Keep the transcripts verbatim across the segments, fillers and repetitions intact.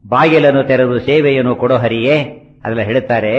ಬಾಗಿಲನ್ನು ತೆರೆದು ಸೇವೆಯನ್ನು ಕೊಡೋ ಹರಿಯೇ ಅದೆಲ್ಲ ಹೇಳ್ತಾರೆ.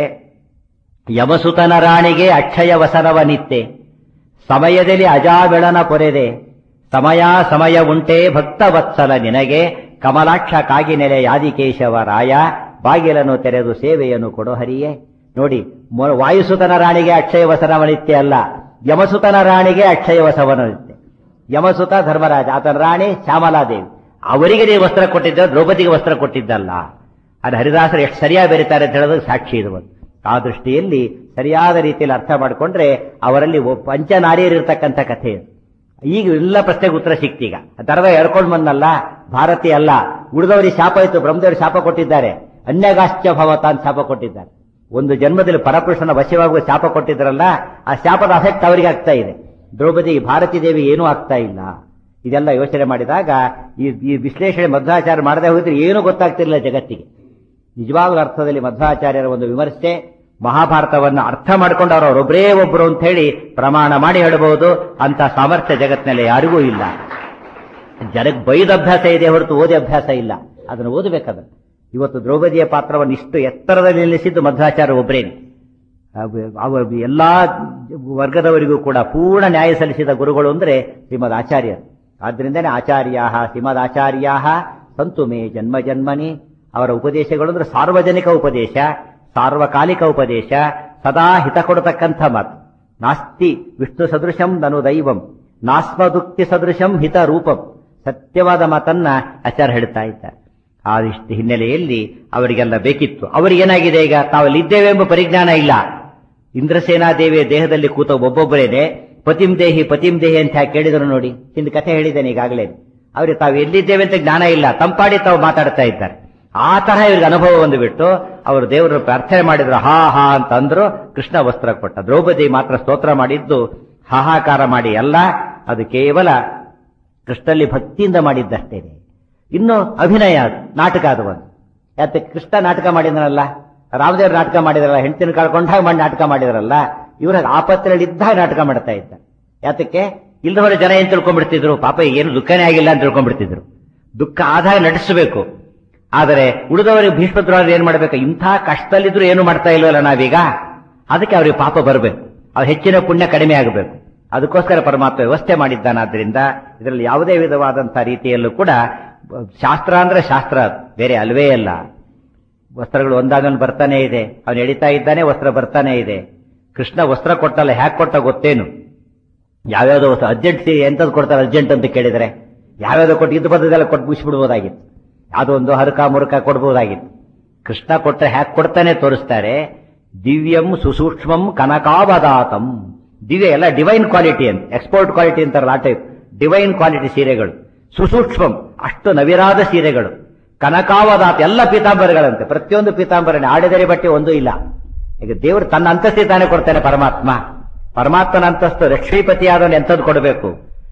ಯಮಸುತನ ರಾಣಿಗೆ ಅಕ್ಷಯ ವಸನವ ನಿತ್ತೆ, ಸಮಯದಲ್ಲಿ ಅಜಾಮಿಳನ ಪೊರೆದೆ, ಸಮಯ ಸಮಯ ಉಂಟೆ ಭಕ್ತ ವತ್ಸಲ ನಿನಗೆ, ಕಮಲಾಕ್ಷ ಕಾಗಿನೆಲೆ ಯಾದಿಕೇಶವ ರಾಯ, ಬಾಗಿಲನ್ನು ತೆರೆದು ಸೇವೆಯನ್ನು ಕೊಡೋ ಹರಿಯೇ. ನೋಡಿ, ವಾಯುಸುತನ ರಾಣಿಗೆ ಅಕ್ಷಯ ವಸನವನಿತ್ಯ ಅಲ್ಲ, ಯಮಸುತನ ರಾಣಿಗೆ ಅಕ್ಷಯ ವಸವನನಿತ್ಯ. ಯಮಸುತ ಧರ್ಮರಾಜ, ಆತನ ರಾಣಿ ಶ್ಯಾಮಲಾದೇವಿ, ಅವರಿಗೆ ನೀವು ವಸ್ತ್ರ ಕೊಟ್ಟಿದ್ದ, ದ್ರೌಪದಿಗೆ ವಸ್ತ್ರ ಕೊಟ್ಟಿದ್ದಲ್ಲ. ಅದು ಹರಿದಾಸರು ಎಷ್ಟು ಸರಿಯಾಗಿ ಬೆರೀತಾರೆ ಅಂತ ಹೇಳೋದಕ್ಕೆ ಸಾಕ್ಷಿ ಇದು. ಆ ದೃಷ್ಟಿಯಲ್ಲಿ ಸರಿಯಾದ ರೀತಿಯಲ್ಲಿ ಅರ್ಥ ಮಾಡಿಕೊಂಡ್ರೆ ಅವರಲ್ಲಿ ಪಂಚನಾರಿಯರಿರ್ತಕ್ಕಂಥ ಕಥೆ. ಈಗ ಎಲ್ಲ ಪ್ರಶ್ನೆಗೆ ಉತ್ತರ ಸಿಕ್ತೀಗ. ತರದ ಎಳ್ಕೊಂಡ್ ಬಂದಲ್ಲ, ಭಾರತೀಯ ಅಲ್ಲ, ಉಳಿದವರಿಗೆ ಶಾಪ ಇತ್ತು, ಬ್ರಹ್ಮದೇವರು ಶಾಪ ಕೊಟ್ಟಿದ್ದಾರೆ, ಅನ್ಯಗಾಶ್ಚ ಭವತ ಅಂತ ಶಾಪ ಕೊಟ್ಟಿದ್ದಾರೆ. ಒಂದು ಜನ್ಮದಲ್ಲಿ ಪರಪುರುಷನ ವಶವಾಗುವ ಶಾಪ ಕೊಟ್ಟಿದ್ರಲ್ಲ, ಆ ಶಾಪದ ಅಫೆಕ್ಟ್ ಅವರಿಗೆ ಆಗ್ತಾ ಇದೆ. ದ್ರೌಪದಿ ಭಾರತೀ ದೇವಿ ಏನೂ ಆಗ್ತಾ ಇಲ್ಲ. ಇದೆಲ್ಲ ಯೋಚನೆ ಮಾಡಿದಾಗ ಈ ಈ ವಿಶ್ಲೇಷಣೆ ಮಧ್ವಾಚಾರ್ಯ ಮಾಡದೆ ಹೋಗಿದ್ರೆ ಏನೂ ಗೊತ್ತಾಗ್ತಿರಲಿಲ್ಲ ಜಗತ್ತಿಗೆ. ನಿಜವಾದ ಅರ್ಥದಲ್ಲಿ ಮಧ್ವಾಚಾರ್ಯರ ಒಂದು ವಿಮರ್ಶೆ, ಮಹಾಭಾರತವನ್ನು ಅರ್ಥ ಮಾಡಿಕೊಂಡು ಅವರು ಅವರೊಬ್ಬರೇ ಒಬ್ಬರು ಅಂತ ಹೇಳಿ ಪ್ರಮಾಣ ಮಾಡಿ ಹೇಳಬಹುದು. ಅಂತ ಸಾಮರ್ಥ್ಯ ಜಗತ್ತಿನಲ್ಲಿ ಯಾರಿಗೂ ಇಲ್ಲ. ಜನಕ್ಕೆ ಬೈದ ಅಭ್ಯಾಸ ಇದೆ ಹೊರತು ಓದಿ ಅಭ್ಯಾಸ ಇಲ್ಲ. ಅದನ್ನು ಓದಬೇಕಾದ. ಇವತ್ತು ದ್ರೌಪದಿಯ ಪಾತ್ರವನ್ನು ಇಷ್ಟು ಎತ್ತರದಲ್ಲಿ ನಿಲ್ಲಿಸಿದ್ದು ಮಧ್ವಾಚಾರ್ಯ ಒಬ್ಬರೇನೆ. ಅವರು ಎಲ್ಲಾ ವರ್ಗದವರಿಗೂ ಕೂಡ ಪೂರ್ಣ ನ್ಯಾಯ ಸಲ್ಲಿಸಿದ ಗುರುಗಳು ಅಂದ್ರೆ ಶ್ರೀಮದ್ ಆಚಾರ್ಯರು. ಆದ್ರಿಂದನೇ ಆಚಾರ್ಯಾ ಶ್ರೀಮದ್ ಆಚಾರ್ಯಾ ಸಂತು ಮೇ ಜನ್ಮ ಜನ್ಮನಿ. ಅವರ ಉಪದೇಶಗಳು ಅಂದ್ರೆ ಸಾರ್ವಜನಿಕ ಉಪದೇಶ, ಸಾರ್ವಕಾಲಿಕ ಉಪದೇಶ, ಸದಾ ಹಿತ ಕೊಡತಕ್ಕಂಥ ಮಾತು. ನಾಸ್ತಿ ವಿಷ್ಣು ಸದೃಶಂ ನನು ದೈವಂ, ನಾಸ್ಮದುಕ್ತಿ ಸದೃಶಂ ಹಿತ ರೂಪಂ. ಸತ್ಯವಾದ ಮಾತನ್ನ ಆಚಾರ್ಯ ಹೇಳ್ತಾ ಇದ್ದಾರೆ. ಆ ಇಷ್ಟು ಹಿನ್ನೆಲೆಯಲ್ಲಿ ಅವರಿಗೆಲ್ಲ ಬೇಕಿತ್ತು. ಅವರಿಗೇನಾಗಿದೆ, ಈಗ ತಾವಲ್ಲಿ ಇದ್ದೇವೆ ಎಂಬ ಪರಿಜ್ಞಾನ ಇಲ್ಲ. ಇಂದ್ರಸೇನಾದೇವಿಯ ದೇಹದಲ್ಲಿ ಕೂತ ಒಬ್ಬೊಬ್ಬರೇನೆ ಪತಿಂ ದೇಹಿ ಪತಿಂ ದೇಹಿ ಅಂತ ಕೇಳಿದ್ರು ನೋಡಿ. ಹಿಂದೆ ಕಥೆ ಹೇಳಿದ್ದೇನೆ ಈಗಾಗಲೇ. ಅವ್ರಿಗೆ ತಾವು ಎಲ್ಲಿದ್ದೇವೆ ಅಂತ ಜ್ಞಾನ ಇಲ್ಲ, ತಂಪಾಡಿ ತಾವು ಮಾತಾಡ್ತಾ ಇದ್ದಾರೆ. ಆ ತರಹ ಇವ್ರಿಗೆ ಅನುಭವ ಬಂದುಬಿಟ್ಟು ಅವರು ದೇವರನ್ನು ಪ್ರಾರ್ಥನೆ ಮಾಡಿದ್ರು. ಹಾ ಹಾ ಅಂತ ಅಂದ್ರು, ಕೃಷ್ಣ ವಸ್ತ್ರ ಕೊಟ್ಟ. ದ್ರೌಪದಿ ಮಾತ್ರ ಸ್ತೋತ್ರ ಮಾಡಿದ್ದು ಹಾಹಾಕಾರ ಮಾಡಿ ಅಲ್ಲ, ಅದು ಕೇವಲ ಕೃಷ್ಣಲ್ಲಿ ಭಕ್ತಿಯಿಂದ ಮಾಡಿದ್ದಷ್ಟೇನೆ. ಇನ್ನು ಅಭಿನಯ, ನಾಟಕ ಅದು ಒಂದು. ಯಾಕೆ ಕೃಷ್ಣ ನಾಟಕ ಮಾಡಿದ್ರಲ್ಲ, ರಾಮದೇವ್ರ ನಾಟಕ ಮಾಡಿದ್ರಲ್ಲ, ಹೆಂಡತಿನ ಕಳ್ಕೊಂಡಾಗ ಮಾಡಿ ನಾಟಕ ಮಾಡಿದ್ರಲ್ಲ, ಇವರ ಆಪತ್ರೆಯಲ್ಲಿ ಇದ್ದಾಗ ನಾಟಕ ಮಾಡ್ತಾ ಇದ್ದ. ಯಾತಕ್ಕೆ ಇಲ್ಲದವರ ಜನ ಏನ್ ತಿಳ್ಕೊಂಡ್ಬಿಡ್ತಿದ್ರು, ಪಾಪ ಏನು ದುಃಖನೇ ಆಗಿಲ್ಲ ಅಂತ ತಿಳ್ಕೊಂಡ್ಬಿಡ್ತಿದ್ರು. ದುಃಖ ಆದಾಗ ನಟಿಸಬೇಕು. ಆದರೆ ಉಳಿದವರಿಗೆ ಭೀಷ್ಮದ್ರೋಣ ಏನ್ ಮಾಡ್ಬೇಕು, ಇಂಥ ಕಷ್ಟದಲ್ಲಿದ್ರು ಏನು ಮಾಡ್ತಾ ಇಲ್ವಲ್ಲ ನಾವೀಗ, ಅದಕ್ಕೆ ಅವ್ರಿಗೆ ಪಾಪ ಬರಬೇಕು, ಅವ್ರ ಹೆಚ್ಚಿನ ಪುಣ್ಯ ಕಡಿಮೆ ಆಗಬೇಕು. ಅದಕ್ಕೋಸ್ಕರ ಪರಮಾತ್ಮ ವ್ಯವಸ್ಥೆ ಮಾಡಿದ್ದಾನಾದ್ರಿಂದ ಇದರಲ್ಲಿ ಯಾವುದೇ ವಿಧವಾದಂತಹ ರೀತಿಯಲ್ಲೂ ಕೂಡ ಶಾಸ್ತ್ರ ಅಂದ್ರೆ ಶಾಸ್ತ್ರ, ಬೇರೆ ಅಲ್ವೇ ಅಲ್ಲ. ವಸ್ತ್ರಗಳು ಒಂದಾಗನ್ನು ಬರ್ತಾನೆ ಇದೆ, ಅವನು ಎಳಿತಾ ಇದ್ದಾನೆ, ವಸ್ತ್ರ ಬರ್ತಾನೆ ಇದೆ. ಕೃಷ್ಣ ವಸ್ತ್ರ ಕೊಟ್ಟಲ್ಲ, ಹ್ಯಾಕ್ ಕೊಟ್ಟ ಗೊತ್ತೇನು? ಯಾವ್ಯಾವ್ದೋ ವಸ್ತ್ರ ಅರ್ಜೆಂಟ್ ಎಂತದ್ದು ಕೊಡ್ತಾರೆ ಅರ್ಜೆಂಟ್ ಅಂತ ಕೇಳಿದ್ರೆ, ಯಾವ್ಯಾವ್ದೋ ಕೊಟ್ಟು ಇದ್ದು ಬದ್ದದೆಲ್ಲ ಕೊಟ್ಟು ಮುಗಿಸ್ಬಿಡ್ಬೋದಾಗಿತ್ತು. ಅದೊಂದು ಹರಕ ಮುರುಕ ಕೊಡ್ಬೋದಾಗಿತ್ತು. ಕೃಷ್ಣ ಕೊಟ್ಟ ಹ್ಯಾಕ್ ಕೊಡ್ತಾನೆ ತೋರಿಸ್ತಾರೆ. ದಿವ್ಯಂ ಸುಸೂಕ್ಷ್ಮಂ ಕನಕಾವದಾತಂ. ದಿವ್ಯ ಎಲ್ಲ ಡಿವೈನ್ ಕ್ವಾಲಿಟಿ ಅಂತ, ಎಕ್ಸ್ಪೋರ್ಟ್ ಕ್ವಾಲಿಟಿ ಅಂತಾರಲ್ಲ ಆ ಟೈಪ್ ಡಿವೈನ್ ಕ್ವಾಲಿಟಿ ಸೀರೆಗಳು. ಸುಸೂಕ್ಷ್ಮಂ, ಅಷ್ಟು ನವಿರಾದ ಸೀರೆಗಳು. ಕನಕಾವದಾತ, ಎಲ್ಲ ಪೀತಾಂಬರಗಳಂತೆ, ಪ್ರತಿಯೊಂದು ಪೀತಾಂಬರನೇ, ಆಡಿದರೆ ಬಟ್ಟೆ ಒಂದು ಇಲ್ಲ. ಈಗ ದೇವರು ತನ್ನ ಅಂತಸ್ತಿ ತಾನೇ ಕೊಡ್ತಾನೆ. ಪರಮಾತ್ಮ ಪರಮಾತ್ಮನ ಅಂತಸ್ತು ಲಕ್ಷ್ಮೀಪತಿಯಾದವನು ಎಂಥದ್ದು ಕೊಡಬೇಕು,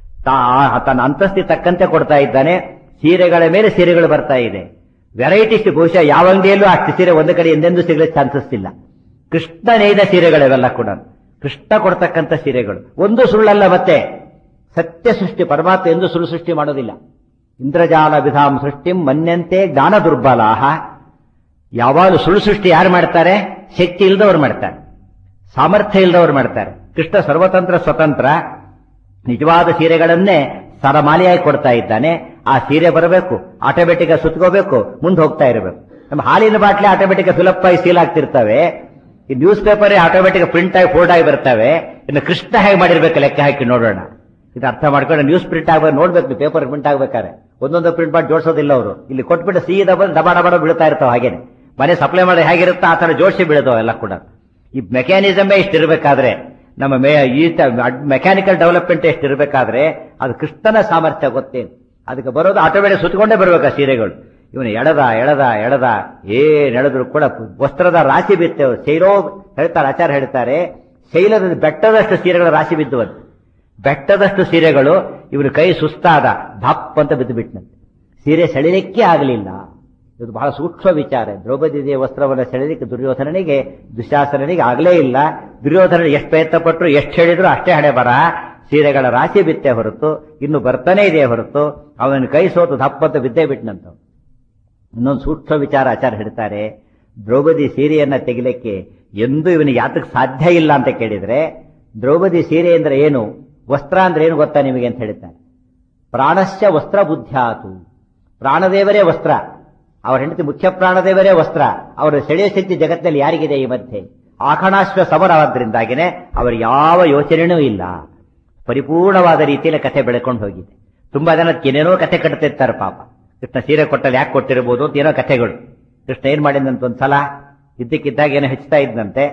ತನ್ನ ಅಂತಸ್ತಿ ತಕ್ಕಂತೆ ಕೊಡ್ತಾ ಇದ್ದಾನೆ. ಸೀರೆಗಳ ಮೇಲೆ ಸೀರೆಗಳು ಬರ್ತಾ ಇದೆ, ವೆರೈಟೀಸ್. ಬಹುಶಃ ಯಾವ ಅಂಗಡಿಯಲ್ಲೂ ಅಷ್ಟು ಸೀರೆ ಒಂದು ಕಡೆ ಎಂದೆಂದೂ ಸಿಗಲಿಕ್ಕೆ ಚಾನ್ಸಸ್ ಇಲ್ಲ. ಕೃಷ್ಣ ನೇಯ್ದ ಸೀರೆಗಳಿವೆಲ್ಲ ಕೂಡ, ಕೃಷ್ಣ ಕೊಡ್ತಕ್ಕಂಥ ಸೀರೆಗಳು. ಒಂದು ಸುಳ್ಳಲ್ಲ, ಮತ್ತೆ ಸತ್ಯ ಸೃಷ್ಟಿ. ಪರಮಾತ್ಮ ಎಂದು ಸುಳ್ಳು ಸೃಷ್ಟಿ ಮಾಡೋದಿಲ್ಲ. ಇಂದ್ರಜಾಲ ವಿಧಾಂ ಸೃಷ್ಟಿಂ ಮನ್ಯಂತೆ ಜ್ಞಾನ ದುರ್ಬಲಾಹ. ಯಾವಾಗಲೂ ಸುಳ್ಳು ಸೃಷ್ಟಿ ಯಾರು ಮಾಡ್ತಾರೆ? ಶಕ್ತಿ ಇಲ್ಲದವ್ರು ಮಾಡ್ತಾರೆ, ಸಾಮರ್ಥ್ಯ ಇಲ್ಲದವ್ರು ಮಾಡ್ತಾರೆ. ಕೃಷ್ಣ ಸರ್ವತಂತ್ರ ಸ್ವತಂತ್ರ. ನಿಜವಾದ ಸೀರೆಗಳನ್ನೇ ಸರಮಾಲೆಯಾಗಿ ಕೊಡ್ತಾ ಇದ್ದಾನೆ. ಆ ಸೀರೆ ಬರಬೇಕು, ಆಟೋಮೆಟಿಕ್ ಸುತ್ಕೋಬೇಕು, ಮುಂದೆ ಹೋಗ್ತಾ ಇರಬೇಕು. ನಮ್ಮ ಹಾಲಿನ ಬಾಟ್ಲೆ ಆಟೋಮೆಟಿಕ್ ಫಿಲಪ್ ಆಗಿ ಸೀಲ್ ಆಗ್ತಿರ್ತವೆ. ಈ ನ್ಯೂಸ್ ಪೇಪರ್ ಆಟೋಮೆಟಿಕ್ ಪ್ರಿಂಟ್ ಆಗಿ ಫೋಲ್ಡ್ ಆಗಿ ಬರ್ತವೆ. ಇನ್ನು ಕೃಷ್ಣ ಹೇಗೆ ಮಾಡಿರ್ಬೇಕು ಲೆಕ್ಕ ಹಾಕಿ ನೋಡೋಣ. ಇದು ಅರ್ಥ ಮಾಡ್ಕೊಂಡು ನ್ಯೂಸ್ ಪ್ರಿಂಟ್ ಆಗ್ಬೇಕು, ನೋಡ್ಬೇಕು ಪೇಪರ್ ಪ್ರಿಂಟ್ ಆಗ್ಬೇಕಾದ್ರೆ ಒಂದೊಂದು ಪ್ರಿಂಟ್ ಮಾಡಿ ಜೋಡಿಸೋದಿಲ್ಲ ಅವರು. ಇಲ್ಲಿ ಕೊಟ್ಬಿಟ್ಟು ಸೀದಾ ಬಂದು ಡಬಾ ಡಬಾ ಬೀಳ್ತಾ ಇರ್ತಾವೆ. ಹಾಗೇನೆ ಮನೆ ಸಪ್ಲೈ ಮಾಡಿ ಹೇಗಿರುತ್ತೋ ಆ ತರ ಜೋಡಿಸಿ ಬೀಳೋದು ಎಲ್ಲ ಕೂಡ. ಈ ಮೆಕ್ಯಾನಿಸಮೇ ಇಷ್ಟಿರ್ಬೇಕಾದ್ರೆ, ನಮ್ಮ ಮೇ ಈ ಮೆಕ್ಯಾನಿಕಲ್ ಡೆವಲಪ್ಮೆಂಟ್ ಎಷ್ಟಿರ್ಬೇಕಾದ್ರೆ ಅದು ಕೃಷ್ಣನ ಸಾಮರ್ಥ್ಯ ಗೊತ್ತೇನು. ಅದಕ್ಕೆ ಬರೋದು ಆಟೋಮೆಟಿಕ್ ಸುತ್ತಕೊಂಡೇ ಬರ್ಬೇಕು ಆ ಸೀರೆಗಳು. ಇವನು ಎಳೆದ ಎಳೆದ ಎಳೆದ ಏನ್ ಎಳೆದ್ರು ಕೂಡ ವಸ್ತ್ರದ ರಾಶಿ ಬಿತ್ತೇವೆ. ಶೈಲೋ ಹೇಳ್ತಾರೆ, ಆಚಾರ್ಯ ಹೇಳ್ತಾರೆ, ಶೈಲದ ಬೆಟ್ಟದಷ್ಟು ಸೀರೆಗಳ ರಾಶಿ ಬಿದ್ದುವಂತೆ. ಬೆಟ್ಟದಷ್ಟು ಸೀರೆಗಳು ಇವನು ಕೈ ಸುಸ್ತಾದ, ಧಪ್ ಅಂತ ಬಿದ್ದು ಬಿಟ್ಟನಂತೆ. ಸೀರೆ ಸೆಳಿಲಿಕ್ಕೆ ಆಗಲಿಲ್ಲ. ಇದು ಬಹಳ ಸೂಕ್ಷ್ಮ ವಿಚಾರ. ದ್ರೌಪದಿ ದೇವಿಯ ವಸ್ತ್ರವನ್ನು ಸೆಳೆಲಿಕ್ಕೆ ದುರ್ಯೋಧನನಿಗೆ ದುಶಾಸನನಿಗೆ ಆಗಲೇ ಇಲ್ಲ. ದುರ್ಯೋಧನ ಎಷ್ಟು ಪ್ರಯತ್ನ ಪಟ್ಟರು, ಎಷ್ಟು ಹೇಳಿದ್ರು ಅಷ್ಟೇ ಹಣೆ ಬರ. ಸೀರೆಗಳ ರಾಶಿ ಬಿತ್ತೆ ಹೊರತು ಇನ್ನು ಬರ್ತಾನೆ ಇದೆ ಹೊರತು ಅವನ ಕೈ ಸೋತು ದಪ್ಪಂತ ಬಿದ್ದೇ ಬಿಟ್ಟನಂತ. ಇನ್ನೊಂದು ಸೂಕ್ಷ್ಮ ವಿಚಾರ ಆಚಾರ ಹೇಳ್ತಾರೆ. ದ್ರೌಪದಿ ಸೀರೆಯನ್ನ ತೆಗಿಲಿಕ್ಕೆ ಎಂದೂ ಇವನಿಗೆ ಯಾತಕ್ಕೆ ಸಾಧ್ಯ ಇಲ್ಲ ಅಂತ ಕೇಳಿದ್ರೆ, ದ್ರೌಪದಿ ಸೀರೆ ಅಂದ್ರೆ ಏನು, ವಸ್ತ್ರ ಅಂದ್ರೆ ಏನು ಗೊತ್ತಾ ನಿಮಗೆ ಅಂತ ಹೇಳ್ತಾರೆ. ಪ್ರಾಣಸ್ಯ ವಸ್ತ್ರ ಬುದ್ಧ್ಯಾತು, ಪ್ರಾಣದೇವರೇ ವಸ್ತ್ರ, ಅವರ ಹೆಂಡತಿ ಮುಖ್ಯ ಪ್ರಾಣದೇವರೇ ವಸ್ತ್ರ. ಅವರ ಸೆಳೆಯ ಶಕ್ತಿ ಜಗತ್ತಿನಲ್ಲಿ ಯಾರಿಗಿದೆ ಈ ಮಧ್ಯೆ? ಆಖಣಾಶ್ವ ಸಮರವಾದ್ರಿಂದಾಗಿನೇ ಅವರು ಯಾವ ಯೋಚನೆಯೂ ಇಲ್ಲ. ಪರಿಪೂರ್ಣವಾದ ರೀತಿಯಲ್ಲಿ ಕಥೆ ಬೆಳ್ಕೊಂಡು ಹೋಗಿದೆ. ತುಂಬಾ ಜನ ಏನೇನೋ ಕಥೆ ಕಟ್ತಿರ್ತಾರೆ ಪಾಪ. ಕೃಷ್ಣ ಸೀರೆ ಕೊಟ್ಟಲ್ಲಿ ಯಾಕೆ ಕೊಟ್ಟಿರಬಹುದು ಅಂತ ಏನೋ ಕಥೆಗಳು. ಕೃಷ್ಣ ಏನ್ ಮಾಡಿದಂತ ಒಂದ್ಸಲ ಇದ್ದಕ್ಕಿದ್ದಾಗ ಏನೋ ಹೆಚ್ಚುತ್ತಾ ಇದ್ದಂತೆ,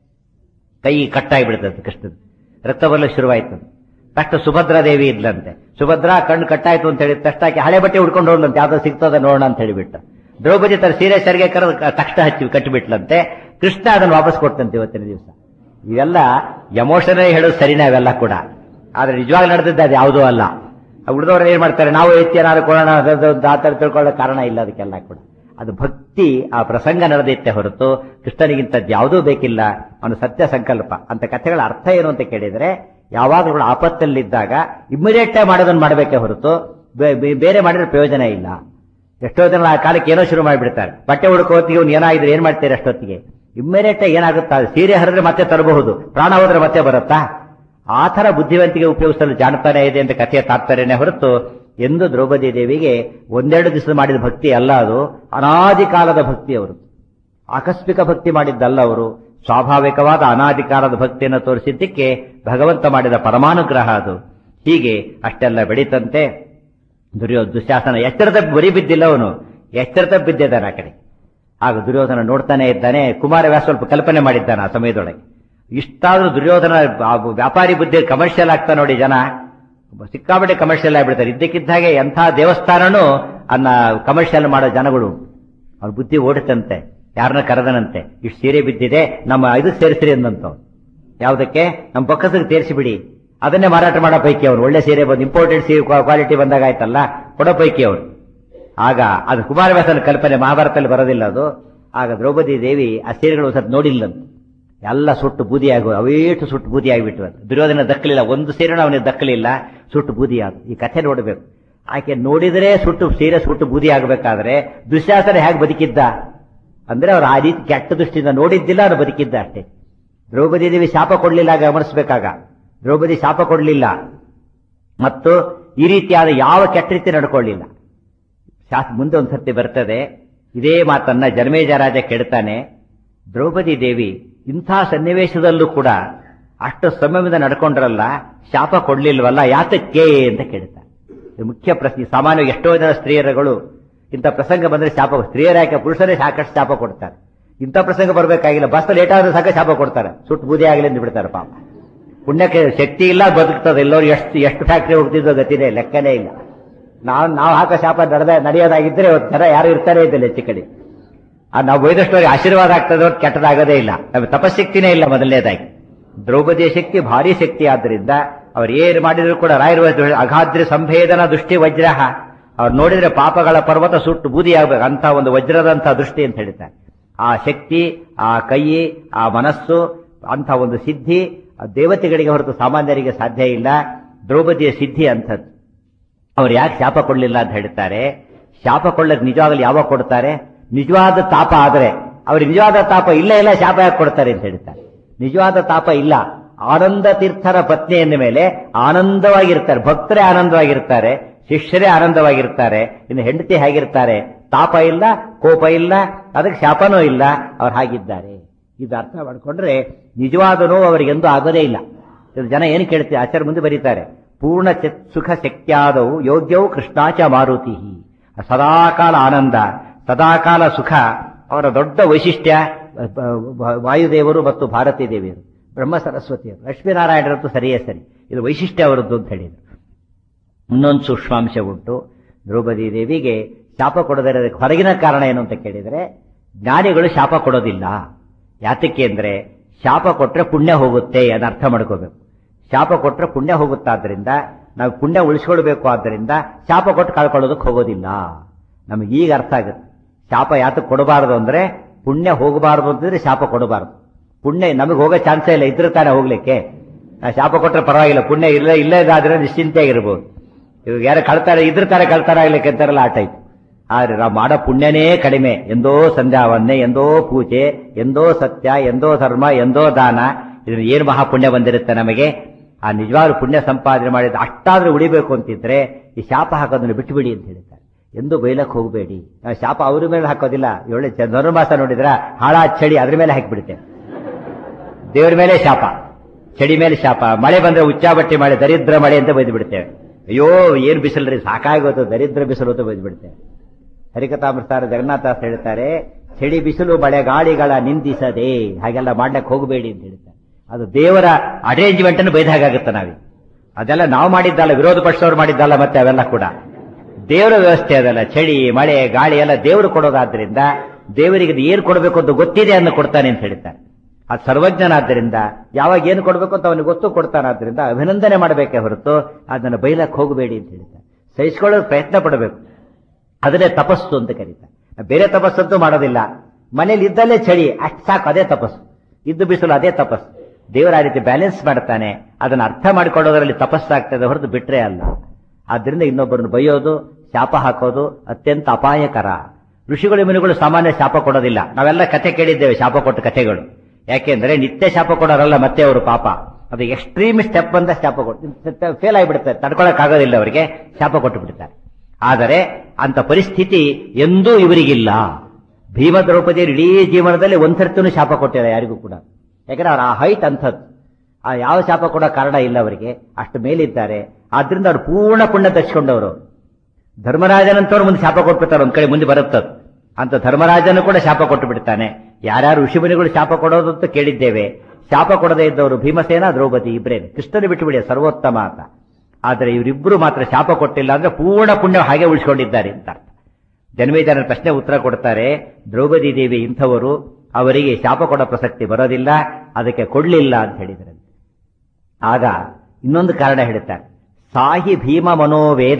ಕೈ ಕಟ್ಟಾಗಿ ಬಿಡ್ತಂತೆ ಕೃಷ್ಣದ, ರಕ್ತ ಬರಲು ಶುರುವಾಯ್ತು. ತಕ್ಷಣ ಸುಭದ್ರಾ ದೇವಿ ಇದ್ಲಂತೆ. ಸುಭದ್ರಾ ಕಣ್ಣು ಕಟ್ಟಾಯ್ತು ಅಂತ ಹೇಳಿದ ತಕ್ಷಣ ಆಕೆ ಹಳೆ ಬಟ್ಟೆ ಉಡ್ಕೊಂಡು ಹೋಗ್ಲಂತೆ, ಯಾವ್ದೋ ಸಿಗ್ತದ ನೋಡೋಣ ಅಂತ ಹೇಳಿಬಿಟ್ಟು. ದ್ರೌಪದಿ ತರ ಸೀರೆ ಸರಿಗೆ ಕರೆದು ತಕ್ಷಣ ಹಚ್ಚಿ ಕಟ್ಟಿಬಿಟ್ಲಂತೆ. ಕೃಷ್ಣ ಅದನ್ನು ವಾಪಸ್ ಕೊಡ್ತಂತೆ ಇವತ್ತಿನ ದಿವಸ. ಇವೆಲ್ಲ ಎಮೋಷನಲ್ ಹೇಳೋದು ಸರಿನಾ ಇವೆಲ್ಲ ಕೂಡ, ಆದ್ರೆ ನಿಜವಾಗಿ ನಡೆದಿದ್ದ ಅದು ಯಾವುದೂ ಅಲ್ಲ. ಉಳಿದವ್ರು ಏನ್ ಮಾಡ್ತಾರೆ, ನಾವು ಎತ್ತಿ ಏನಾದ್ರು ಕೊಡೋಣ ಆತರ ತಿಳ್ಕೊಳ್ಳೋ ಕಾರಣ ಇಲ್ಲ ಅದಕ್ಕೆಲ್ಲ ಕೂಡ. ಅದು ಭಕ್ತಿ, ಆ ಪ್ರಸಂಗ ನಡೆದಿತ್ತೆ ಹೊರತು ಕೃಷ್ಣನಿಗಿಂತದ್ದು ಯಾವುದೂ ಬೇಕಿಲ್ಲ. ಅವನು ಸತ್ಯ ಸಂಕಲ್ಪ. ಅಂತ ಕಥೆಗಳ ಅರ್ಥ ಏನು ಅಂತ ಕೇಳಿದ್ರೆ, ಯಾವಾಗಲೂ ಕೂಡ ಆಪತ್ತಲ್ಲಿದ್ದಾಗ ಇಮ್ಮಿಡಿಯೇಟ್ ಆಗಿ ಮಾಡೋದನ್ನ ಮಾಡಬೇಕೇ ಹೊರತು ಬೇರೆ ಮಾಡಿದ್ರೆ ಪ್ರಯೋಜನ ಇಲ್ಲ. ಎಷ್ಟೋ ಜನ ಆ ಕಾಲಕ್ಕೆ ಏನೋ ಶುರು ಮಾಡಿಬಿಡ್ತಾರೆ. ಬಟ್ಟೆ ಹುಡುಕೋತಿಗೆ ಅವ್ನು ಏನಾಗಿದ್ರೆ ಏನ್ ಮಾಡ್ತೀರಿ ಅಷ್ಟೊತ್ತಿಗೆ? ಇಮ್ಮಿಡಿಯೇಟ್ ಆಗಿ ಏನಾಗುತ್ತಾ, ಸೀರೆ ಹರಿದ್ರೆ ಮತ್ತೆ ತರಬಹುದು, ಪ್ರಾಣ ಹೋದ್ರೆ ಮತ್ತೆ ಬರುತ್ತಾ? ಆ ತರ ಬುದ್ಧಿವಂತಿಗೆ ಉಪಯೋಗಿಸಲು ಜಾಣತನ ಇದೆ ಅಂತ ಕಥೆಯ ತಾತ್ಪರ್ಯನೇ ಹೊರತು ಎಂದು ದ್ರೌಪದಿ ದೇವಿಗೆ ಒಂದೆರಡು ದಿವಸ ಮಾಡಿದ ಭಕ್ತಿ ಅಲ್ಲ, ಅದು ಅನಾದಿ ಕಾಲದ ಭಕ್ತಿ. ಅವರು ಆಕಸ್ಮಿಕ ಭಕ್ತಿ ಮಾಡಿದ್ದಲ್ಲ, ಅವರು ಸ್ವಾಭಾವಿಕವಾದ ಅನಾದಿ ಕಾಲದ ಭಕ್ತಿಯನ್ನು ತೋರಿಸಿದ್ದಕ್ಕೆ ಭಗವಂತ ಮಾಡಿದ ಪರಮಾನುಗ್ರಹ ಅದು. ಹೀಗೆ ಅಷ್ಟೆಲ್ಲ ಬೆಳೀತಂತೆ. ದುರ್ಯೋಧ ದುಶ್ಯಾಸನ ಎಚ್ಚರ ತಪ್ಪಿ ಬರಿ ಬಿದ್ದಿಲ್ಲ, ಅವನು ಎಚ್ಚರ ತಪ್ಪಿ ಬಿದ್ದಿದ್ದಾನೆ ಆ ಕಡೆ. ಆಗ ದುರ್ಯೋಧನ ನೋಡ್ತಾನೆ ಇದ್ದಾನೆ. ಕುಮಾರವ್ಯಾಸ ಸ್ವಲ್ಪ ಕಲ್ಪನೆ ಮಾಡಿದ್ದಾನೆ ಆ ಸಮಯದೊಳಗೆ. ಇಷ್ಟಾದ್ರೂ ದುರ್ಯೋಧನ ವ್ಯಾಪಾರಿ ಬುದ್ಧಿ ಕಮರ್ಷಿಯಲ್ ಆಗ್ತಾ ನೋಡಿ, ಜನ ಸಿಕ್ಕಾಪಟ್ಟೆ ಕಮರ್ಷಿಯಲ್ ಆಗಿಬಿಡ್ತಾರೆ. ಇದ್ದಕ್ಕಿದ್ದಾಗೆ ಎಂಥ ದೇವಸ್ಥಾನನೂ ಅನ್ನ ಕಮರ್ಷಿಯಲ್ ಮಾಡೋ ಜನಗಳು. ಅವ್ರ ಬುದ್ಧಿ ಓಡುತ್ತಂತೆ. ಯಾರನ್ನ ಕರೆದನಂತೆ, ಇಷ್ಟು ಸೀರೆ ಬಿದ್ದಿದೆ, ನಮ್ಮ ಇದು ಸೇರಿಸಿರಿ ಅಂದಂತ. ಯಾವುದಕ್ಕೆ? ನಮ್ಮ ಪಕ್ಕಸಿಗೆ ತೇರಿಸಿ ಬಿಡಿ, ಅದನ್ನೇ ಮಾರಾಟ ಮಾಡೋ ಪೈಕಿ ಅವನು. ಒಳ್ಳೆ ಸೀರೆ ಬಂದು ಇಂಪೋರ್ಟೆಡ್ ಸೀರೆ ಕ್ವಾಲಿಟಿ ಬಂದಾಗ ಆಯ್ತಲ್ಲ, ಕೊಡೋ ಪೈಕಿ ಅವನು. ಆಗ ಅದು ಕುಮಾರವ್ಯಾಸನ ಕಲ್ಪನೆ, ಮಹಾಭಾರತದಲ್ಲಿ ಬರೋದಿಲ್ಲ ಅದು. ಆಗ ದ್ರೌಪದಿ ದೇವಿ ಆ ಸೀರೆಗಳು ಸ್ವಲ್ಪ ನೋಡಿಲ್ಲಂತ, ಎಲ್ಲ ಸುಟ್ಟು ಬೂದಿ ಆಗು, ಅವೇಟು ಸುಟ್ಟು ಬೂದಿ ಆಗಿಬಿಟ್ಟು. ದುರ್ಯೋಧನ ದಕ್ಕಲಿಲ್ಲ, ಒಂದು ಸೀರೆನೂ ಅವನಿಗೆ ದಕ್ಕಲಿಲ್ಲ, ಸುಟ್ಟು ಬೂದಿ ಆಗ. ಈ ಕಥೆ ನೋಡಬೇಕು. ಆಕೆ ನೋಡಿದ್ರೆ ಸುಟ್ಟು ಸೀರೆ ಸುಟ್ಟು ಬೂದಿ ಆಗಬೇಕಾದ್ರೆ ದುಶ್ಯಾಸನ ಹೇಗೆ ಬದುಕಿದ್ದ ಅಂದ್ರೆ, ಅವ್ರು ಆ ರೀತಿ ಕೆಟ್ಟ ದೃಷ್ಟಿಯಿಂದ ನೋಡಿದ್ದಿಲ್ಲ, ಅವ್ರು ಬದುಕಿದ್ದ ಅಷ್ಟೇ. ದ್ರೌಪದಿ ದೇವಿ ಶಾಪ ಕೊಡ್ಲಿಲ್ಲ, ಗಮನಿಸಬೇಕಾಗ. ದ್ರೌಪದಿ ಶಾಪ ಕೊಡ್ಲಿಲ್ಲ ಮತ್ತು ಈ ರೀತಿಯಾದ ಯಾವ ಕೆಟ್ಟ ರೀತಿ ನಡ್ಕೊಳ್ಳಿಲ್ಲ. ಶಾಸ್ತ್ರ ಮುಂದೆ ಒಂದು ಸರ್ತಿ ಬರ್ತದೆ, ಇದೇ ಮಾತನ್ನ ಜನಮೇಜಯ ರಾಜ ಕೆಡ್ತಾನೆ. ದ್ರೌಪದಿ ದೇವಿ ಇಂಥ ಸನ್ನಿವೇಶದಲ್ಲೂ ಕೂಡ ಅಷ್ಟು ಸಂಯಮದಿಂದ ನಡ್ಕೊಂಡ್ರಲ್ಲ, ಶಾಪ ಕೊಡ್ಲಿಲ್ವಲ್ಲ, ಯಾತಕ್ಕೆ ಅಂತ ಕೇಳ್ತಾರೆ. ಇದು ಮುಖ್ಯ ಪ್ರಶ್ನೆ. ಸಾಮಾನ್ಯವಾಗಿ ಎಷ್ಟೋ ಜನ ಸ್ತ್ರೀಯರುಗಳು ಇಂಥ ಪ್ರಸಂಗ ಬಂದ್ರೆ ಶಾಪ, ಸ್ತ್ರೀಯರಾಕೆ ಪುರುಷರೇ ಸಾಕಷ್ಟು ಶಾಪ ಕೊಡ್ತಾರೆ. ಇಂಥ ಪ್ರಸಂಗ ಬರಬೇಕಾಗಿಲ್ಲ, ಬಸ್ ಲೇಟ್ ಆದ್ರೆ ಸಾಕ ಶಾಪ ಕೊಡ್ತಾರೆ, ಸುಟ್ಟು ಬೂದಿ ಆಗಲಿ ಅಂತ ಬಿಡ್ತಾರೆ. ಪಾಪ ಪುಣ್ಯಕ್ಕೆ ಶಕ್ತಿ ಇಲ್ಲ, ಬದುಕ್ತದೆ. ಎಲ್ಲರೂ ಎಷ್ಟು ಎಷ್ಟು ಫ್ಯಾಕ್ಟ್ರಿ ಹೋಗ್ತಿದ್ದೋ ಗತಿನೇ ಲೆಕ್ಕನೇ ಇಲ್ಲ. ನಾವು ನಾವು ಹಾಕೋ ಶಾಪ ನಡೆದ ನಡೆಯೋದಾಗಿದ್ರೆ ಜನ ಯಾರು ಇರ್ತಾರೆ ಇದ್ದಲ್ಲಿ ಹೆಚ್ಚು ಕಡೆ. ನಾವು ಬೈದಷ್ಟವರಿಗೆ ಆಶೀರ್ವಾದ ಆಗ್ತದೆ ಹೊರತು ಕೆಟ್ಟದಾಗದೇ ಇಲ್ಲ. ನಮಗೆ ತಪಶಕ್ತಿನೇ ಇಲ್ಲ ಮೊದಲನೇದಾಗಿ. ದ್ರೌಪದಿಯ ಶಕ್ತಿ ಭಾರಿ ಶಕ್ತಿ ಆದ್ದರಿಂದ ಅವ್ರು ಏನು ಮಾಡಿದ್ರು ಕೂಡ ರಾಯರು ಅಗಾದ್ರಿ ಸಂಭೇದನ ದೃಷ್ಟಿ ವಜ್ರ, ಅವ್ರು ನೋಡಿದ್ರೆ ಪಾಪಗಳ ಪರ್ವತ ಸುಟ್ಟು ಬೂದಿ ಆಗ್ಬೇಕು ಅಂತ ಒಂದು ವಜ್ರದಂತಹ ದೃಷ್ಟಿ ಅಂತ ಹೇಳ್ತಾರೆ. ಆ ಶಕ್ತಿ, ಆ ಕೈ, ಆ ಮನಸ್ಸು, ಅಂತ ಒಂದು ಸಿದ್ಧಿ ದೇವತೆಗಳಿಗೆ ಹೊರತು ಸಾಮಾನ್ಯರಿಗೆ ಸಾಧ್ಯ ಇಲ್ಲ. ದ್ರೌಪದಿಯ ಸಿದ್ಧಿ ಅಂಥದ್ದು. ಅವ್ರು ಯಾಕೆ ಶಾಪ ಕೊಡ್ಲಿಲ್ಲ ಅಂತ ಹೇಳ್ತಾರೆ. ಶಾಪ ಕೊಳ್ಳಕ್ಕೆ ನಿಜವಾಗಲಿ ಯಾವಾಗ ಕೊಡ್ತಾರೆ? ನಿಜವಾದ ತಾಪ ಆದ್ರೆ. ಅವ್ರಿಗೆ ನಿಜವಾದ ತಾಪ ಇಲ್ಲ ಇಲ್ಲ ಶಾಪ ಯಾಕೆ ಕೊಡ್ತಾರೆ ಅಂತ ಹೇಳ್ತಾರೆ. ನಿಜವಾದ ತಾಪ ಇಲ್ಲ. ಆನಂದ ತೀರ್ಥರ ಪತ್ನಿ ಎಂದ ಮೇಲೆ ಆನಂದವಾಗಿರ್ತಾರೆ, ಭಕ್ತರೇ ಆನಂದವಾಗಿರ್ತಾರೆ, ಶಿಷ್ಯರೇ ಆನಂದವಾಗಿರ್ತಾರೆ. ಇನ್ನು ಹೆಂಡತಿ ಹೇಗಿರ್ತಾರೆ? ತಾಪ ಇಲ್ಲ, ಕೋಪ ಇಲ್ಲ, ಅದಕ್ಕೆ ಶಾಪನೂ ಇಲ್ಲ, ಅವ್ರು ಹಾಗಿದ್ದಾರೆ. ಇದು ಅರ್ಥ ಮಾಡಿಕೊಂಡ್ರೆ ನಿಜವಾದ ನೋವು ಅವರಿಗೆಂದೂ ಆಗೋದೇ ಇಲ್ಲ. ಜನ ಏನು ಕೇಳ್ತೀವಿ, ಆಚಾರ್ಯ ಮುಂದೆ ಬರೀತಾರೆ, ಪೂರ್ಣ ಸುಖ ಶಕ್ತಿಯಾದವು ಯೋಗ್ಯವು ಕೃಷ್ಣಾಚ ಮಾರುತಿ. ಸದಾಕಾಲ ಆನಂದ, ಸದಾಕಾಲ ಸುಖ ಅವರ ದೊಡ್ಡ ವೈಶಿಷ್ಟ್ಯ. ವಾಯುದೇವರು ಮತ್ತು ಭಾರತೀ ದೇವಿಯರು, ಬ್ರಹ್ಮ ಸರಸ್ವತಿಯರು, ಲಕ್ಷ್ಮೀನಾರಾಯಣರಂತೂ ಸರಿಯೇ ಸರಿ. ಇದು ವೈಶಿಷ್ಟ್ಯ ಅವರದ್ದು ಅಂತ ಹೇಳಿದರು. ಇನ್ನೊಂದು ಸೂಕ್ಷ್ಮಾಂಶ ಉಂಟು. ದ್ರೌಪದಿ ದೇವಿಗೆ ಶಾಪ ಕೊಡದಿರೋದಕ್ಕೆ ಹೊರಗಿನ ಕಾರಣ ಏನು ಅಂತ ಕೇಳಿದರೆ, ಜ್ಞಾನಿಗಳು ಶಾಪ ಕೊಡೋದಿಲ್ಲ. ಯಾತಕ್ಕೆ ಅಂದ್ರೆ ಶಾಪ ಕೊಟ್ರೆ ಪುಣ್ಯ ಹೋಗುತ್ತೆ, ಅದನ್ನ ಅರ್ಥ ಮಾಡ್ಕೋಬೇಕು. ಶಾಪ ಕೊಟ್ರೆ ಪುಣ್ಯ ಹೋಗುತ್ತಾದ್ರಿಂದ ನಾವು ಪುಣ್ಯ ಉಳಿಸ್ಕೊಳ್ಬೇಕು. ಆದ್ದರಿಂದ ಶಾಪ ಕೊಟ್ಟು ಕಳ್ಕೊಳ್ಳೋದಕ್ಕೆ ಹೋಗೋದಿಲ್ಲ. ನಮಗೆ ಈಗ ಅರ್ಥ ಆಗುತ್ತೆ. ಶಾಪ ಯಾತಕ್ಕೆ ಕೊಡಬಾರದು ಅಂದ್ರೆ, ಪುಣ್ಯ ಹೋಗಬಾರದು ಅಂತಂದ್ರೆ ಶಾಪ ಕೊಡಬಾರದು. ಪುಣ್ಯ ನಮಗೆ ಹೋಗೋ ಚಾನ್ಸೇ ಇಲ್ಲ, ಇದ್ರ ತಾನೇ ಹೋಗ್ಲಿಕ್ಕೆ. ಶಾಪ ಕೊಟ್ರೆ ಪರವಾಗಿಲ್ಲ, ಪುಣ್ಯ ಇಲ್ಲ ಇಲ್ಲದಾದ್ರೆ ನಿಶ್ಚಿಂತೆಯಾಗಿರ್ಬೋದು. ಇವಾಗ ಯಾರು ಕಳ್ತಾರೆ ಇದ್ರ ತಾರೆ ಕಳ್ತಾರ ಆಗ್ಲಿಕ್ಕೆ ಅಂತಾರಲ್ಲ, ಆ ಟೈಪ್. ಆದ್ರೆ ನಾವು ಮಾಡೋ ಪುಣ್ಯನೇ ಕಡಿಮೆ. ಎಂದೋ ಸಂಧ್ಯಾವನ್ನೇ, ಎಂದೋ ಪೂಜೆ, ಎಂದೋ ಸತ್ಯ, ಎಂದೋ ಧರ್ಮ, ಎಂದೋ ದಾನ. ಇದನ್ನ ಏನು ಮಹಾಪುಣ್ಯ ಬಂದಿರುತ್ತೆ ನಮಗೆ. ಆ ನಿಜವಾದ ಪುಣ್ಯ ಸಂಪಾದನೆ ಮಾಡಿದ ಅಷ್ಟಾದ್ರೂ ಉಳಿಬೇಕು ಅಂತಿದ್ರೆ ಈ ಶಾಪ ಹಾಕೋದನ್ನು ಬಿಟ್ಟುಬಿಡಿ ಅಂತ ಹೇಳ್ತಾರೆ. ಎಂದು ಬೈಲಕ್ಕೆ ಹೋಗಬೇಡಿ. ನಾವು ಶಾಪ ಅವ್ರ ಮೇಲೆ ಹಾಕೋದಿಲ್ಲ. ಒಳ್ಳೆ ಧನುರ್ಮಾಸ ನೋಡಿದ್ರ ಹಾಳ ಚಳಿ ಅದ್ರ ಮೇಲೆ ಹಾಕಿಬಿಡುತ್ತೆ. ದೇವ್ರ ಮೇಲೆ ಶಾಪ, ಚಳಿ ಮೇಲೆ ಶಾಪ. ಮಳೆ ಬಂದ್ರೆ ಉಚ್ಚಾಬಟ್ಟಿ ಮಳೆ, ದರಿದ್ರ ಮಳೆ ಅಂತ ಬೈದು ಬಿಡ್ತೇವೆ. ಅಯ್ಯೋ ಏನ್ ಬಿಸಿಲ್ರಿ, ಸಾಕಾಗೋದು, ದರಿದ್ರ ಬಿಸಿಲು ಅಂತ ಬೈದು ಬಿಡ್ತೇವೆ. ಹರಿಕಥಾಮೃತಾರ ಜಗನ್ನಾಥಾಸ್ ಹೇಳ್ತಾರೆ, ಚಳಿ ಬಿಸಿಲು ಮಳೆ ಗಾಳಿಗಳ ನಿಂದಿಸದೆ ಹಾಗೆಲ್ಲ ಮಾಡ್ಲಿಕ್ಕೆ ಹೋಗಬೇಡಿ ಅಂತ ಹೇಳ್ತಾರೆ. ಅದು ದೇವರ ಅರೇಂಜ್ಮೆಂಟ್ ಅನ್ನು ಬೈದಾಗುತ್ತೆ ನಾವೀಗ. ಅದೆಲ್ಲ ನಾವು ಮಾಡಿದ್ದಲ್ಲ, ವಿರೋಧ ಪಕ್ಷದವ್ರು ಮಾಡಿದ್ದಲ್ಲ. ಮತ್ತೆ ಅವೆಲ್ಲ ಕೂಡ ದೇವರ ವ್ಯವಸ್ಥೆ ಅದಲ್ಲ. ಚಳಿ ಮಳೆ ಗಾಳಿ ಎಲ್ಲ ದೇವರು ಕೊಡೋದಾದ್ರಿಂದ ದೇವರಿಗೆ ಏನು ಕೊಡಬೇಕು ಅಂತ ಗೊತ್ತಿದೆ ಅನ್ನು ಕೊಡ್ತಾನೆ ಅಂತ ಹೇಳ್ತಾರೆ. ಅದು ಸರ್ವಜ್ಞನಾದ್ದರಿಂದ ಯಾವಾಗ ಏನು ಕೊಡಬೇಕು ಅಂತ ಅವನಿಗೆ ಗೊತ್ತು ಕೊಡ್ತಾನಾದ್ರಿಂದ ಅಭಿನಂದನೆ ಮಾಡಬೇಕೇ ಹೊರತು ಅದನ್ನು ಬೈಲಕ್ಕೆ ಹೋಗಬೇಡಿ ಅಂತ ಹೇಳ್ತಾರೆ. ಸಹಿಸಿಕೊಳ್ಳೋದು ಪ್ರಯತ್ನ ಪಡಬೇಕು. ಅದನ್ನೇ ತಪಸ್ಸು ಅಂತ ಕರೀತಾರೆ. ಬೇರೆ ತಪಸ್ಸಂತೂ ಮಾಡೋದಿಲ್ಲ. ಮನೇಲಿ ಇದ್ದಲ್ಲೇ ಚಳಿ ಅಷ್ಟು ಸಾಕು, ಅದೇ ತಪಸ್ಸು. ಇದ್ದು ಬಿಸಿಲು ಅದೇ ತಪಸ್ಸು. ದೇವರ ಆ ರೀತಿ ಬ್ಯಾಲೆನ್ಸ್ ಮಾಡ್ತಾನೆ. ಅದನ್ನು ಅರ್ಥ ಮಾಡಿಕೊಳ್ಳೋದ್ರಲ್ಲಿ ತಪಸ್ಸಾಗ್ತದೆ ಹೊರತು ಬಿಟ್ರೆ ಅಲ್ಲ. ಆದ್ರಿಂದ ಇನ್ನೊಬ್ಬರನ್ನು ಬೈಯೋದು, ಶಾಪ ಹಾಕೋದು ಅತ್ಯಂತ ಅಪಾಯಕರ. ಋಷಿಗಳು ಮುನಿಗಳು ಸಾಮಾನ್ಯ ಶಾಪ ಕೊಡೋದಿಲ್ಲ. ನಾವೆಲ್ಲ ಕಥೆ ಕೇಳಿದ್ದೇವೆ, ಶಾಪ ಕೊಟ್ಟ ಕಥೆಗಳು. ಯಾಕೆಂದ್ರೆ ನಿತ್ಯ ಶಾಪ ಕೊಡೋರಲ್ಲ ಮತ್ತೆ ಅವರು ಪಾಪ. ಅದು ಎಕ್ಸ್ಟ್ರೀಮ್ ಸ್ಟೆಪ್ ಬಂದ ಶಾಪ ಕೊಟ್ಟು ಫೇಲ್ ಆಗಿಬಿಡ್ತಾರೆ, ತಡ್ಕೊಳಕ್ ಆಗೋದಿಲ್ಲ ಅವರಿಗೆ, ಶಾಪ ಕೊಟ್ಟು ಬಿಡ್ತಾರೆ. ಆದರೆ ಅಂತ ಪರಿಸ್ಥಿತಿ ಎಂದೂ ಇವರಿಗಿಲ್ಲ. ಭೀಮ ದ್ರೌಪದಿಯರು ಇಡೀ ಜೀವನದಲ್ಲಿ ಒಂದ್ಸರ್ತಿನೂ ಶಾಪ ಕೊಟ್ಟಿಲ್ಲ ಯಾರಿಗೂ ಕೂಡ. ಯಾಕಂದ್ರೆ ಅವ್ರ ಆ ಹೈಟ್ ಅಂಥದ್ದು. ಆ ಯಾವ ಶಾಪ ಕೊಡೋ ಕಾರಣ ಇಲ್ಲ ಅವರಿಗೆ, ಅಷ್ಟು ಮೇಲಿದ್ದಾರೆ. ಆದ್ರಿಂದ ಅವ್ರು ಪೂರ್ಣ ಪುಣ್ಯ ತರಿಸಿಕೊಂಡವರು. ಧರ್ಮರಾಜನಂತವ್ರು ಮುಂದೆ ಶಾಪ ಕೊಟ್ಬಿಡ್ತಾರೆ, ಒಂದ್ ಕಡೆ ಮುಂದೆ ಬರುತ್ತದು ಅಂತ. ಧರ್ಮರಾಜನು ಕೂಡ ಶಾಪ ಕೊಟ್ಟು ಬಿಡ್ತಾನೆ. ಯಾರ್ಯಾರು ಋಷಿಮುನಿಗಳು ಶಾಪ ಕೊಡೋದು ಅಂತ ಕೇಳಿದ್ದೇವೆ. ಶಾಪ ಕೊಡದೇ ಇದ್ದವರು ಭೀಮಸೇನ, ದ್ರೌಪದಿ ಇಬ್ಬರೇನೆ. ಕೃಷ್ಣನ ಬಿಟ್ಟುಬಿಡಿ, ಸರ್ವೋತ್ತಮ ಅಂತ. ಆದರೆ ಇವರಿಬ್ಬರು ಮಾತ್ರ ಶಾಪ ಕೊಟ್ಟಿಲ್ಲ ಅಂದ್ರೆ ಪೂರ್ಣ ಪುಣ್ಯ ಹಾಗೆ ಉಳಿಸಿಕೊಂಡಿದ್ದಾರೆ ಅಂತ ಅರ್ಥ. ಜನ್ಮೇಜಯನ ಪ್ರಶ್ನೆ ಉತ್ತರ ಕೊಡ್ತಾರೆ, ದ್ರೌಪದಿ ದೇವಿ ಇಂಥವರು, ಅವರಿಗೆ ಶಾಪ ಕೊಡೋ ಪ್ರಸಕ್ತಿ ಬರೋದಿಲ್ಲ, ಅದಕ್ಕೆ ಕೊಡ್ಲಿಲ್ಲ ಅಂತ ಹೇಳಿದರೆ. ಆಗ ಇನ್ನೊಂದು ಕಾರಣ ಹೇಳ್ತಾರೆ, ಸಾಹಿ ಭೀಮ ಮನೋವೇದ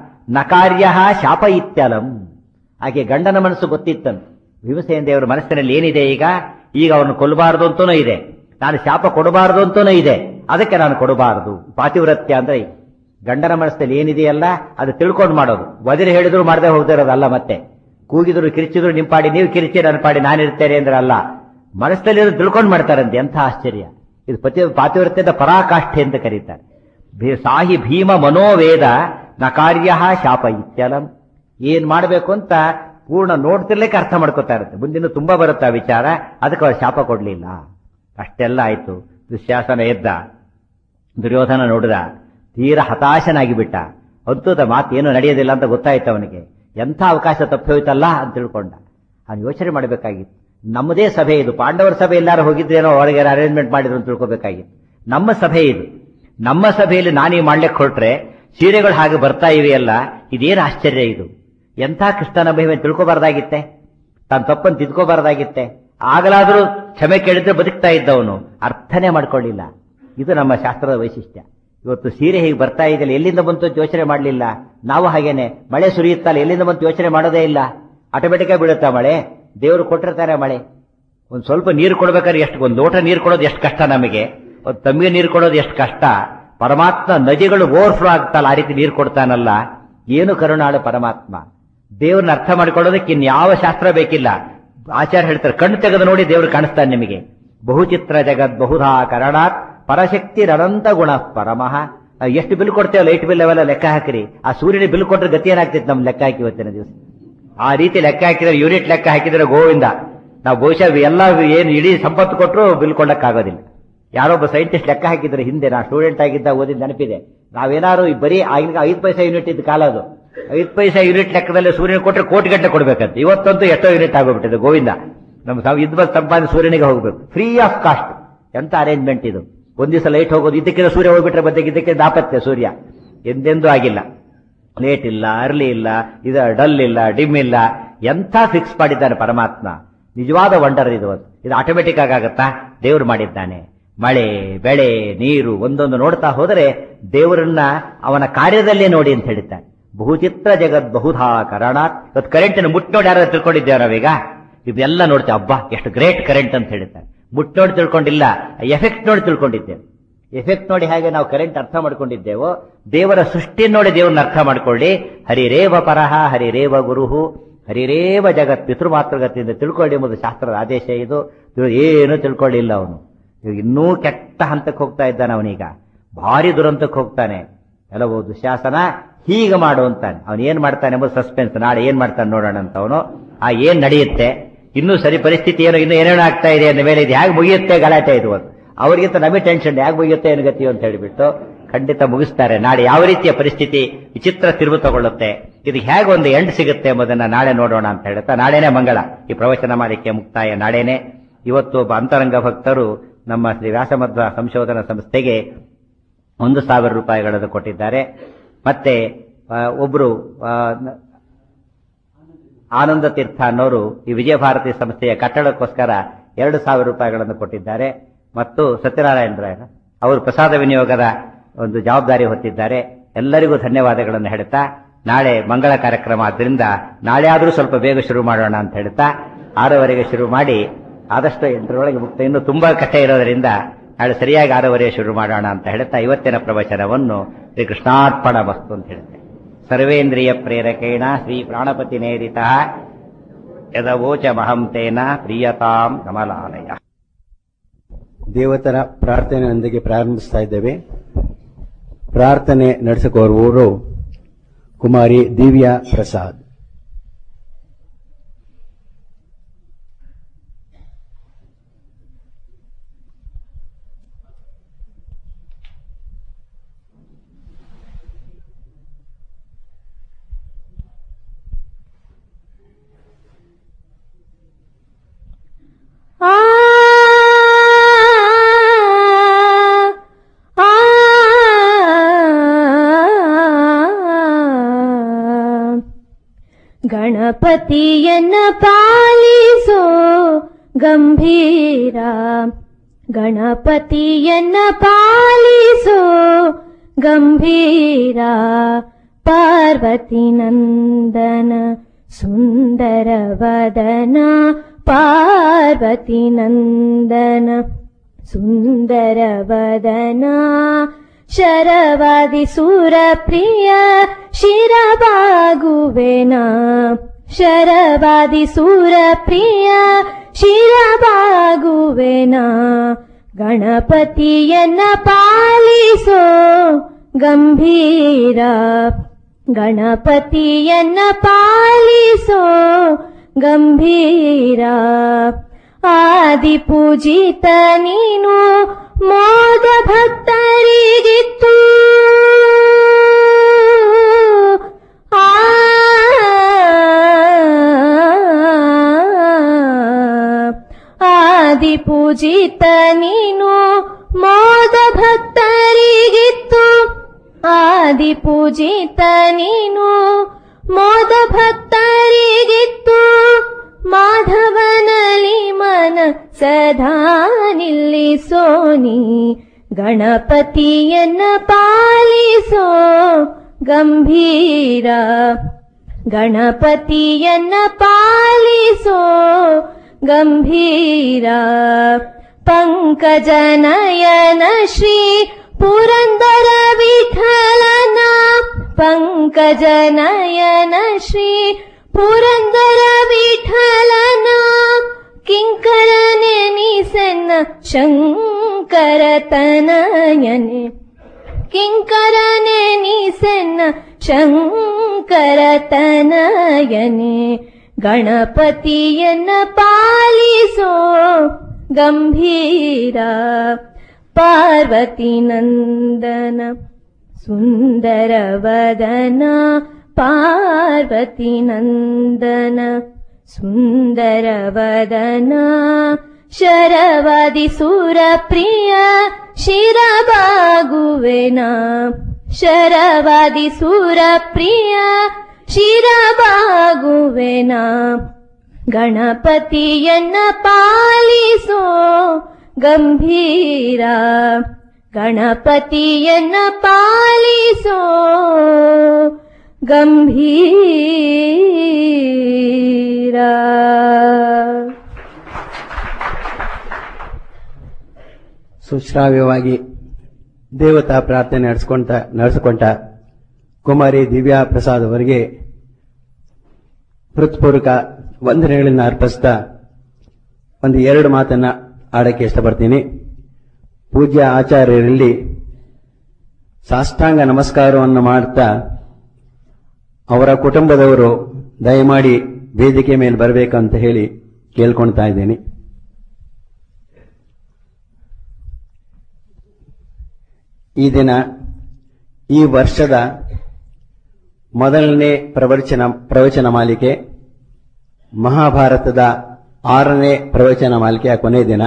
ನಕಾರ್ಯ ಶಾಪ ಇತ್ಯಲಂ. ಹಾಗೆ ಗಂಡನ ಮನಸ್ಸು ಗೊತ್ತಿತ್ತಂತೆ. ಭೀಮಸೇನ ದೇವರ ಮನಸ್ಸಿನಲ್ಲಿ ಏನಿದೆ ಈಗ, ಈಗ ಅವರನ್ನು ಕೊಲ್ಲಬಾರದು ಅಂತನೂ ಇದೆ, ನಾನು ಶಾಪ ಕೊಡಬಾರದು ಅಂತನೂ ಇದೆ, ಅದಕ್ಕೆ ನಾನು ಕೊಡಬಾರದು. ಪಾತಿವ್ರತ್ಯ ಅಂದ್ರೆ ಗಂಡನ ಮನಸ್ಸಲ್ಲಿ ಏನಿದೆಯಲ್ಲ ಅದು ತಿಳ್ಕೊಂಡು ಮಾಡೋದು. ವದಿರು ಹೇಳಿದ್ರು ಮಾಡದೆ ಹೋಗ್ತಿರೋದಲ್ಲ. ಮತ್ತೆ ಕೂಗಿದ್ರು ಕಿರಿಚಿದ್ರು ನಿಮ್ ಪಾಡಿ ನೀವು ಕಿರಿಚಿ, ನನ್ನ ಪಾಡಿ ನಾನಿರ್ತೇನೆ ಅಂದ್ರೆ ಅಲ್ಲ. ಮನಸ್ಸಲ್ಲಿ ತಿಳ್ಕೊಂಡು ಮಾಡ್ತಾರಂತೆ. ಎಂಥ ಆಶ್ಚರ್ಯ ಇದು! ಪತಿ ಪಾತಿವ್ರತ್ಯದ ಪರಾಕಾಷ್ಠೆ ಅಂತ ಕರೀತಾರೆ. ಸಾಹಿ ಭೀಮ ಮನೋವೇದ ನಕಾರ್ಯ ಶಾಪ ಇತ್ಯಲಂ. ಏನ್ ಮಾಡಬೇಕು ಅಂತ ಪೂರ್ಣ ನೋಡ್ತಿರ್ಲಿಕ್ಕೆ ಅರ್ಥ ಮಾಡ್ಕೋತಾ ಇರುತ್ತೆ. ಮುಂದಿನ ತುಂಬಾ ಬರುತ್ತೆ ಆ ವಿಚಾರ. ಅದಕ್ಕೆ ಅವ್ರು ಶಾಪ ಕೊಡ್ಲಿಲ್ಲ. ಅಷ್ಟೆಲ್ಲ ಆಯ್ತು. ದುಶ್ಯಾಸನ ಎದ್ದ, ದುರ್ಯೋಧನ ನೋಡಿದ, ತೀರ ಹತಾಶನಾಗಿ ಬಿಟ್ಟ. ಅದ್ಭುತ ಮಾತು ಏನು ನಡೆಯೋದಿಲ್ಲ ಅಂತ ಗೊತ್ತಾಯ್ತು ಅವನಿಗೆ. ಎಂಥ ಅವಕಾಶ ತಪ್ಪಿ ಹೋಯ್ತಲ್ಲ ಅಂತ ತಿಳ್ಕೊಂಡ. ಅವ್ನು ಯೋಚನೆ ಮಾಡಬೇಕಾಗಿತ್ತು. ನಮ್ಮದೇ ಸಭೆ ಇದು. ಪಾಂಡವರ ಸಭೆ ಎಲ್ಲಾರು ಹೋಗಿದ್ರೇನೋ ಹೊರಗೆ ಅರೇಂಜ್ಮೆಂಟ್ ಮಾಡಿದ್ರು ಅಂತ ತಿಳ್ಕೊಬೇಕಾಗಿತ್ತು. ನಮ್ಮ ಸಭೆ ಇದು. ನಮ್ಮ ಸಭೆಯಲ್ಲಿ ನಾನೀ ಮಾಡ್ಲಿಕ್ಕೆ ಹೊರಟ್ರೆ ಸೀರೆಗಳು ಹಾಗೆ ಬರ್ತಾ ಇವೆಯಲ್ಲ, ಇದೇನು ಆಶ್ಚರ್ಯ ಇದು! ಎಂಥ ಕೃಷ್ಣನ ಮಹಿಮೆ ತಿಳ್ಕೋಬಾರ್ದಾಗಿತ್ತೆ, ತಾನು ತಪ್ಪನ್ನು ತಿದ್ಕೋಬಾರ್ದಾಗಿತ್ತೆ. ಆಗಲಾದರೂ ಕ್ಷಮೆ ಕೇಳಿದ್ರೆ ಬದುಕ್ತಾ ಇದ್ದವನು ಅರ್ಥನೇ ಮಾಡ್ಕೊಳ್ಳಿಲ್ಲ. ಇದು ನಮ್ಮ ಶಾಸ್ತ್ರದ ವೈಶಿಷ್ಟ್ಯ. ಇವತ್ತು ಸೀರೆ ಹೀಗೆ ಬರ್ತಾ ಇದೆಯಲ್ಲ, ಎಲ್ಲಿಂದ ಬಂತು ಯೋಚನೆ ಮಾಡಲಿಲ್ಲ. ನಾವು ಹಾಗೇನೆ, ಮಳೆ ಸುರಿಯುತ್ತಲ್ಲ, ಎಲ್ಲಿಂದ ಬಂತು ಯೋಚನೆ ಮಾಡೋದೇ ಇಲ್ಲ. ಆಟೋಮೆಟಿಕ್ ಆಗಿ ಬೀಳುತ್ತಾ ಮಳೆ. ದೇವರು ಕೊಟ್ಟಿರ್ತಾರೆ ಮಳೆ. ಒಂದ್ ಸ್ವಲ್ಪ ನೀರು ಕೊಡ್ಬೇಕಾದ್ರೆ ಎಷ್ಟು, ಒಂದು ಲೋಟ ನೀರು ಕೊಡೋದು ಎಷ್ಟು ಕಷ್ಟ ನಮಗೆ, ಒಂದು ತಮ್ಮಿಗೆ ನೀರು ಕೊಡೋದು ಎಷ್ಟು ಕಷ್ಟ. ಪರಮಾತ್ಮ ನದಿಗಳು ಓವರ್ಫ್ಲೋ ಆಗ್ತಲ್ಲ, ಆ ರೀತಿ ನೀರು ಕೊಡ್ತಾನಲ್ಲ. ಏನು ಕರುಣಾಳು ಪರಮಾತ್ಮ. ದೇವ್ರನ್ನ ಅರ್ಥ ಮಾಡಿಕೊಳ್ಳೋದಕ್ಕೆ ಇನ್ಯಾವ ಶಾಸ್ತ್ರ ಬೇಕಿಲ್ಲ. ಆಚಾರ್ಯ ಹೇಳ್ತಾರೆ, ಕಣ್ಣು ತೆಗೆದು ನೋಡಿ ದೇವ್ರು ಕಾಣಿಸ್ತಾನೆ ನಿಮಗೆ. ಬಹುಚಿತ್ರ ಜಗತ್ ಬಹುಧಾ ಕರಣಾತ್ ಪರಶಕ್ತಿ ಅನಂತ ಗುಣ ಪರಮಃ. ಎಷ್ಟು ಬಿಲ್ ಕೊಡ್ತೇವೆ, ಲೈಟ್ ಬಿಲ್ ಅವೆಲ್ಲ ಲೆಕ್ಕ ಹಾಕಿರಿ. ಆ ಸೂರ್ಯನ ಬಿಲ್ ಕೊಟ್ಟರೆ ಗತಿ ಏನಾಗ್ತಿತ್ತು ನಮ್ ಲೆಕ್ಕ ಹಾಕಿ ಇವತ್ತಿನ ದಿವಸ. ಆ ರೀತಿ ಲೆಕ್ಕ ಹಾಕಿದ್ರೆ, ಯೂನಿಟ್ ಲೆಕ್ಕ ಹಾಕಿದ್ರೆ ಗೋವಿಂದ. ನಾವು ಬಹುಶಃ ಎಲ್ಲ ಏನು ಇಡೀ ಸಂಪತ್ತು ಕೊಟ್ಟರು ಬಿಲ್ ಕೊಡಕ್ಕಾಗೋದಿಲ್ಲ. ಯಾರೊಬ್ಬ ಸೈಂಟಿಸ್ಟ್ ಲೆಕ್ಕ ಹಾಕಿದ್ರೆ ಹಿಂದೆ, ನಾ ಸ್ಟೂಡೆಂಟ್ ಆಗಿದ್ದ ಓದಿದ ನೆನಪಿದೆ. ನಾವೇನಾದ್ರು ಬರೀ ಆಗಿನ ಐದು ಪೈಸಾ ಯೂನಿಟ್ ಇದ್ದ ಕಾಲ ಅದು. ಐದು ಪೈಸಾ ಯೂನಿಟ್ ಲೆಕ್ಕದಲ್ಲಿ ಸೂರ್ಯನ ಕೊಟ್ಟರೆ ಕೋಟಿ ಗಟ್ಟಲೆ ಕೊಡ್ಬೇಕಂತ. ಇವತ್ತಂತೂ ಎಷ್ಟೋ ಯೂನಿಟ್ ಆಗೋಗ್ಬಿಟ್ಟಿದೆ ಗೋವಿಂದ. ನಮ್ ಇದ್ ಬಂದು ಸಂಪಾದನೆ ಸೂರ್ಯನಿಗೆ ಹೋಗ್ಬೇಕು, ಫ್ರೀ ಆಫ್ ಕಾಸ್ಟ್. ಎಂತ ಅರೇಂಜ್ಮೆಂಟ್ ಇದು! ಒಂದ್ ದಿವಸ ಲೈಟ್ ಹೋಗೋದು, ಇದಕ್ಕಿಂತ ಸೂರ್ಯ ಹೋಗ್ಬಿಟ್ರೆ ಬದಲಿಗೆ ಇದಕ್ಕೆ ದಾಪತ್ಯ. ಸೂರ್ಯ ಎಂದೆಂದೂ ಆಗಿಲ್ಲ. ಲೇಟ್ ಇಲ್ಲ, ಅರ್ಲಿ ಇಲ್ಲ, ಇದು ಡಲ್ ಇಲ್ಲ, ಡಿಮ್ ಇಲ್ಲ. ಎಂಥ ಫಿಕ್ಸ್ ಮಾಡಿದ್ದಾನೆ ಪರಮಾತ್ಮ. ನಿಜವಾದ ವಂಡರ್ ಇದು. ಇದು ಆಟೋಮೆಟಿಕ್ ಆಗಾಗತ್ತಾ? ದೇವರು ಮಾಡಿದ್ದಾನೆ. ಮಳೆ, ಬೆಳೆ, ನೀರು ಒಂದೊಂದು ನೋಡ್ತಾ ಹೋದರೆ ದೇವರನ್ನ ಅವನ ಕಾರ್ಯದಲ್ಲೇ ನೋಡಿ ಅಂತ ಹೇಳ್ತಾನೆ. ಬಹುಚಿತ್ರ ಜಗತ್ ಬಹುಧಾ ಕರಣಾತ್. ಇವತ್ತು ಕರೆಂಟ್ ಮುಟ್ ನೋಡಿ ಯಾರು ತಿಳ್ಕೊಂಡಿದ್ದೇವೆ ನಾವೀಗ? ಇವೆಲ್ಲ ನೋಡ್ತೇವೆ, ಹಬ್ಬ ಎಷ್ಟು ಗ್ರೇಟ್ ಕರೆಂಟ್ ಅಂತ ಹೇಳ್ತಾರೆ. ಮುಟ್ ನೋಡಿ ತಿಳ್ಕೊಂಡಿಲ್ಲ, ಎಫೆಕ್ಟ್ ನೋಡಿ ತಿಳ್ಕೊಂಡಿದ್ದೇವೆ. ಎಫೆಕ್ಟ್ ನೋಡಿ ಹಾಗೆ ನಾವು ಕರೆಂಟ್ ಅರ್ಥ ಮಾಡ್ಕೊಂಡಿದ್ದೇವೋ ದೇವರ ಸೃಷ್ಟಿ ನೋಡಿ ದೇವರನ್ನ ಅರ್ಥ ಮಾಡ್ಕೊಳ್ಳಿ. ಹರಿರೇವ ಪರಹ ಹರಿರೇವ ಗುರುಹು ಹರಿರೇವ ಜಗತ್ ಪಿತೃಮಾತೃಗತಿಯಿಂದ ತಿಳ್ಕೊಳ್ಳಿ ಎಂಬುದು ಶಾಸ್ತ್ರದ ಆದೇಶ. ಇದು ಇವರು ಏನು ತಿಳ್ಕೊಳ್ಳಿಲ್ಲ ಅವನು. ಇವಾಗ ಇನ್ನೂ ಕೆಟ್ಟ ಹಂತಕ್ಕೆ ಹೋಗ್ತಾ ಇದ್ದಾನೆ ಅವನೀಗ, ಭಾರಿ ದುರಂತಕ್ಕೆ ಹೋಗ್ತಾನೆ. ಎಲ್ಲವೋ ದುಶ್ಯಾಸನ ಹೀಗೆ ಮಾಡು ಅಂತಾನೆ. ಅವನು ಏನ್ ಮಾಡ್ತಾನೆ ಎಂಬುದು ಸಸ್ಪೆನ್ಸ್. ನಾಳೆ ಏನ್ ಮಾಡ್ತಾನೆ ನೋಡೋಣ ಅಂತ ಅವನು. ಆ ಏನ್ ನಡೆಯುತ್ತೆ ಇನ್ನೂ ಸರಿ ಪರಿಸ್ಥಿತಿ ಏನೋ ಇನ್ನೂ ಏನೇನೋ ಆಗ್ತಾ ಇದೆ ಅಂದ ಮೇಲೆ ಇದು ಹೇಗೆ ಮುಗಿಯುತ್ತೆ ಗಲಾಟೆ ಇದು ಅಂತ ಅವ್ರಿಗಿಂತ ನಮಗೆ ಟೆನ್ಷನ್, ಹೇಗೆ ಮುಗಿಯುತ್ತೆ ಏನು ಗತಿ ಅಂತ ಹೇಳಿಬಿಟ್ಟು ಖಂಡಿತ ಮುಗಿಸ್ತಾರೆ. ನಾಳೆ ಯಾವ ರೀತಿಯ ಪರಿಸ್ಥಿತಿ ವಿಚಿತ್ರ ತಿರುವು ತಗೊಳ್ಳುತ್ತೆ, ಇದಕ್ಕೆ ಹೇಗೆ ಒಂದು ಎಂಡ್ ಸಿಗುತ್ತೆ ಎಂಬುದನ್ನ ನಾಳೆ ನೋಡೋಣ ಅಂತ ಹೇಳ್ತಾ ನಾಳೆನೇ ಮಂಗಳ. ಈ ಪ್ರವಚನ ಮಾಲಿಕೆ ಮುಕ್ತಾಯ ನಾಳೆನೆ. ಇವತ್ತು ಒಬ್ಬ ಅಂತರಂಗ ಭಕ್ತರು ನಮ್ಮ ಶ್ರೀ ವ್ಯಾಸಮಧ್ವ ಸಂಶೋಧನಾ ಸಂಸ್ಥೆಗೆ ಒಂದು ಸಾವಿರ ರೂಪಾಯಿಗಳನ್ನು ಕೊಟ್ಟಿದ್ದಾರೆ. ಮತ್ತೆ ಒಬ್ರು ಆನಂದ ತೀರ್ಥ ಅನ್ನೋರು ಈ ವಿಜಯ ಭಾರತಿ ಸಂಸ್ಥೆಯ ಕಟ್ಟಡಕ್ಕೋಸ್ಕರ ಎರಡು ಸಾವಿರ ರೂಪಾಯಿಗಳನ್ನು ಕೊಟ್ಟಿದ್ದಾರೆ. ಮತ್ತು ಸತ್ಯನಾರಾಯಣ ರಾಯನ ಅವರು ಪ್ರಸಾದ ವಿನಿಯೋಗದ ಒಂದು ಜವಾಬ್ದಾರಿ ಹೊತ್ತಿದ್ದಾರೆ. ಎಲ್ಲರಿಗೂ ಧನ್ಯವಾದಗಳನ್ನು ಹೇಳ್ತಾ ನಾಳೆ ಮಂಗಳ ಕಾರ್ಯಕ್ರಮ ಆದ್ರಿಂದ ನಾಳೆ ಆದರೂ ಸ್ವಲ್ಪ ಬೇಗ ಶುರು ಮಾಡೋಣ ಅಂತ ಹೇಳ್ತಾ ಆರೂವರೆಗೆ ಶುರು ಮಾಡಿ ಆದಷ್ಟು ಎಂಟರೊಳಗೆ ಮುಕ್ತ. ಇನ್ನು ತುಂಬಾ ಕಷ್ಟ ಇರೋದರಿಂದ ನಾಳೆ ಸರಿಯಾಗಿ ಆರೂವರೆಗೆ ಶುರು ಮಾಡೋಣ ಅಂತ ಹೇಳ್ತಾ ಇವತ್ತಿನ ಪ್ರವಚನವನ್ನು ಶ್ರೀ ಕೃಷ್ಣಾರ್ಪಣ ವಸ್ತು ಅಂತ ಹೇಳುತ್ತೆ. ಸರ್ವೇಂದ್ರಿಯ ಪ್ರೇರಕೇಣ ಶ್ರೀ ಪ್ರಾಣಪತಿ ನೇರಿತ ಯದವೋಚ ಮಹಂತೇನ ಪ್ರಿಯತಾಂ ಕಮಲಾಲಯ. ದೇವತರ ಪ್ರಾರ್ಥನೆಯೊಂದಿಗೆ ಪ್ರಾರಂಭಿಸ್ತಾ ಇದ್ದೇವೆ. ಪ್ರಾರ್ಥನೆ ನಡೆಸಿಕೊಡುವವರು ಕುಮಾರಿ ದಿವ್ಯಾ ಪ್ರಸಾದ್. ಗಣಪತಿಯನ್ನ ಪಾಲಿಸೋ ಗಂಭೀರ, ಗಣಪತಿಯನ್ನ ಪಾಲಿಸೋ ಗಂಭೀರ, ಪಾರ್ವತಿ ನಂದನ ಸುಂದರ ವದನ, ಪಾರ್ವತಿ ನಂದನ ಸುಂದರ ವದನ, ಶರವಾದಿ ಸುರಪ್ರಿಯ ಶಿರಬಾಗುವೆನಾ, ಶರವಾದಿ ಸುರಪ್ರಿಯ ಶಿರಬಾಗುವೆನಾ, ಗಣಪತಿಯನ್ನ ಪಾಲಿಸೋ ಗಂಭೀರ, ಗಣಪತಿಯನ್ನ ಪಾಲಿಸೋ ಗಂಭೀರ, ಆದಿ ಪೂಜಿತ ನೀನು ಮೋದ ಭಕ್ತರಿಗಿತ್ತು, ಆ ಆದಿ ಪೂಜಿತ ನೀನು ಮೋದ ಭಕ್ತರಿಗಿತ್ತು, ಆದಿ ಪೂಜಿತ ನೀನು ಮೋದ ಭಕ್ತರಿಗಿತ್ತು, ಮಾಧವನಲ್ಲಿ ಮನ ಸದಾ ನಿಲ್ಲಿಸೋನಿ, ಗಣಪತಿಯನ್ನ ಪಾಲಿಸೋ ಗಂಭೀರ, ಗಣಪತಿಯನ್ನ ಪಾಲಿಸೋ ಗಂಭೀರ, ಪಂಕಜನಯನ ಶ್ರೀ ಪುರಂದರ ವಿಠಲನ, ಪಂಕಜನಯನ ಶ್ರೀ ಪುರಂದರ ವಿಠಲನ, ಕಿಂಕರನೆ ನೀಸನ್ನ ಶಂಕರ ತನಯನೆ, ಕಿಂಕರನೆ ನೀಸನ್ನ ಶಂಕರ ತನಯನೆ, ಗಣಪತಿಯನ್ನ ಪಾಲಿಸೋ ಗಂಭೀರ, ಪಾರ್ವತಿ ನಂದನ ಸುಂದರ ವದನ, ಪಾರ್ವತಿ ನಂದನ ಸುಂದರ ವದನ, ಶರವಾದಿ ಸುರಪ್ರಿಯ ಶಿರಬಾಗುವೆನಾ, ಶರವಾದಿ ಸುರಪ್ರಿಯ ಶಿರಬಾಗುವೆನಾ, ಗಣಪತಿಯನ್ನ ಪಾಲಿಸೋ ಗಂಭೀರ, ಗಣಪತಿಯನ್ನ ಪಾಲಿಸೋ ಗಂಭೀರ. ಸುಶ್ರಾವ್ಯವಾಗಿ ದೇವತಾ ಪ್ರಾರ್ಥನೆ ನಡೆಸ್ಕೊಂತ ನಡೆಸಿಕೊಂಡ ಕುಮಾರಿ ದಿವ್ಯಾ ಪ್ರಸಾದ್ ಅವರಿಗೆ ಹೃತ್ಪೂರ್ವಕ ವಂದನೆಗಳನ್ನು ಅರ್ಪಿಸ್ತಾ ಒಂದು ಎರಡು ಮಾತನ್ನ ಆಡಕ್ಕೆ ಇಷ್ಟಪಡ್ತೀನಿ. ಪೂಜ್ಯ ಆಚಾರ್ಯರಲ್ಲಿ ಸಾಷ್ಟಾಂಗ ನಮಸ್ಕಾರವನ್ನು ಮಾಡ್ತಾ ಅವರ ಕುಟುಂಬದವರು ದಯಮಾಡಿ ವೇದಿಕೆ ಮೇಲೆ ಬರಬೇಕಂತ ಹೇಳಿ ಕೇಳ್ಕೊಳ್ತಾ ಇದ್ದೀನಿ. ಈ ದಿನ ಈ ವರ್ಷದ ಮೊದಲನೇ ಪ್ರವಚನ ಪ್ರವಚನ ಮಾಲಿಕೆ, ಮಹಾಭಾರತದ ಆರನೇ ಪ್ರವಚನ ಮಾಲಿಕೆಯ ಕೊನೆ ದಿನ.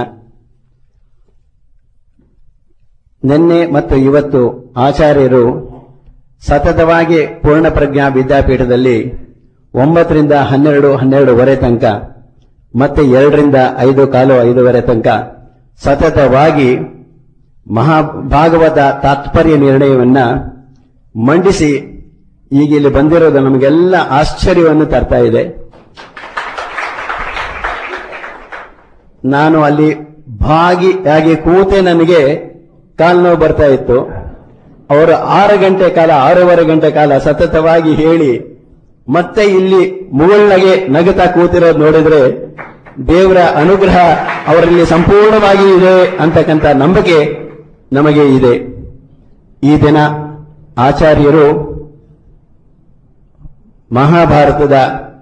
ನಿನ್ನೆ ಮತ್ತು ಇವತ್ತು ಆಚಾರ್ಯರು ಸತತವಾಗಿ ಪೂರ್ಣಪ್ರಜ್ಞಾ ವಿದ್ಯಾಪೀಠದಲ್ಲಿ ಒಂಬತ್ತರಿಂದ ಹನ್ನೆರಡು ಹನ್ನೆರಡೂವರೆ ತನಕ ಮತ್ತೆ ಎರಡರಿಂದ ಐದು ಕಾಲು ಐದೂವರೆ ತನಕ ಸತತವಾಗಿ ಮಹಾಭಾಗವತ ತಾತ್ಪರ್ಯ ನಿರ್ಣಯವನ್ನ ಮಂಡಿಸಿ ಈಗ ಇಲ್ಲಿ ಬಂದಿರೋದು ನಮಗೆಲ್ಲ ಆಶ್ಚರ್ಯವನ್ನು ತರ್ತಾ ಇದೆ. ನಾನು ಅಲ್ಲಿ ಭಾಗಿಯಾಗಿ ಕೂತೆ ನನಗೆ ಕಾಲು ನೋವು ಬರ್ತಾ ಇತ್ತು. ಅವರು ಆರು ಗಂಟೆ ಕಾಲ ಆರೂವರೆ ಗಂಟೆ ಕಾಲ ಸತತವಾಗಿ ಹೇಳಿ ಮತ್ತೆ ಇಲ್ಲಿ ಮುಗುಳ್ನಗೆ ನಗುತ್ತಾ ಕೂತಿರೋದು ನೋಡಿದ್ರೆ ದೇವರ ಅನುಗ್ರಹ ಅವರಲ್ಲಿ ಸಂಪೂರ್ಣವಾಗಿ ಇದೆ ಅಂತಕ್ಕಂಥ ನಂಬಿಕೆ ನಮಗೆ ಇದೆ. ಈ ದಿನ ಆಚಾರ್ಯರು ಮಹಾಭಾರತದ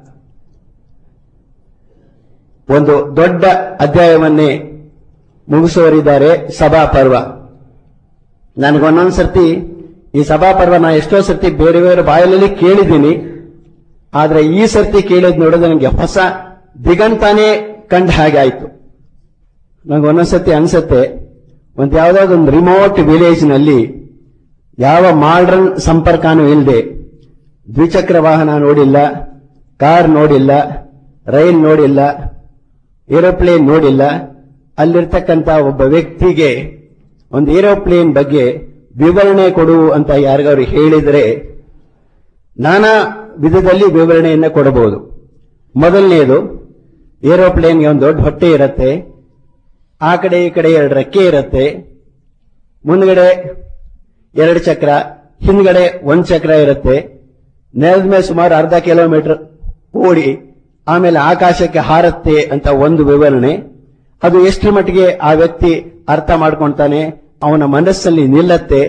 ಒಂದು ದೊಡ್ಡ ಅಧ್ಯಾಯವನ್ನೇ ಮುಗಿಸುವರಿದ್ದಾರೆ, ಸಭಾಪರ್ವ. ನನಗೊಂದೊಂದು ಸರ್ತಿ ಈ ಸಭಾಪರ್ವ ನಾ ಎಷ್ಟೋ ಸರ್ತಿ ಬೇರೆ ಬೇರೆ ಬಾಯಲ್ಲಿ ಕೇಳಿದ್ದೀನಿ, ಆದ್ರೆ ಈ ಸರ್ತಿ ಕೇಳಿದ್ ನೋಡಿದ್ರೆ ನನಗೆ ಹೊಸ ದಿಗಂತಾನೇ ಕಂಡ ಹಾಗೆ ಆಯ್ತು. ನನಗೆ ಒಂದೊಂದ್ಸತಿ ಅನ್ಸತ್ತೆ, ಒಂದು ಯಾವುದಾದ್ರು ಒಂದು ರಿಮೋಟ್ ವಿಲೇಜ್ ನಲ್ಲಿ ಯಾವ ಮಾಡರ್ನ್ ಸಂಪರ್ಕನೂ ಇಲ್ಲದೆ, ದ್ವಿಚಕ್ರ ವಾಹನ ನೋಡಿಲ್ಲ, ಕಾರ್ ನೋಡಿಲ್ಲ, ರೈಲ್ ನೋಡಿಲ್ಲ, ಏರೋಪ್ಲೇನ್ ನೋಡಿಲ್ಲ, ಅಲ್ಲಿರ್ತಕ್ಕಂಥ ಒಬ್ಬ ವ್ಯಕ್ತಿಗೆ ಒಂದು ಏರೋಪ್ಲೇನ್ ಬಗ್ಗೆ ವಿವರಣೆ ಕೊಡು ಅಂತ ಯಾರಿಗಾದ್ರು ಹೇಳಿದರೆ ನಾನಾ ವಿಧದಲ್ಲಿ ವಿವರಣೆಯನ್ನು ಕೊಡಬಹುದು. ಮೊದಲನೆಯದು, ಏರೋಪ್ಲೇನ್ಗೆ ಒಂದು ದೊಡ್ಡ ಹೊಟ್ಟೆ ಇರುತ್ತೆ, ಆ ಕಡೆ ಈ ಕಡೆ ಎರಡು ರೆಕ್ಕೆ ಇರುತ್ತೆ, ಮುಂದ್ಗಡೆ ಎರಡು ಚಕ್ರ, ಹಿಂದ್ಗಡೆ ಒಂದು ಚಕ್ರ ಇರುತ್ತೆ, ನೆಲದ ಮೇಲೆ ಸುಮಾರು ಅರ್ಧ ಕಿಲೋಮೀಟರ್ ಓಡಿ ಆಮೇಲೆ ಆಕಾಶಕ್ಕೆ ಹಾರತ್ತೆ ಅಂತ ಒಂದು ವಿವರಣೆ. ಅದು ಎಷ್ಟು ಮಟ್ಟಿಗೆ ಆ ವ್ಯಕ್ತಿ ಅರ್ಥ ಮಾಡ್ಕೊಳ್ತಾನೆ, ಅವನ ಮನಸ್ಸಲ್ಲಿ ನಿಲ್ಲತ್ತೆ,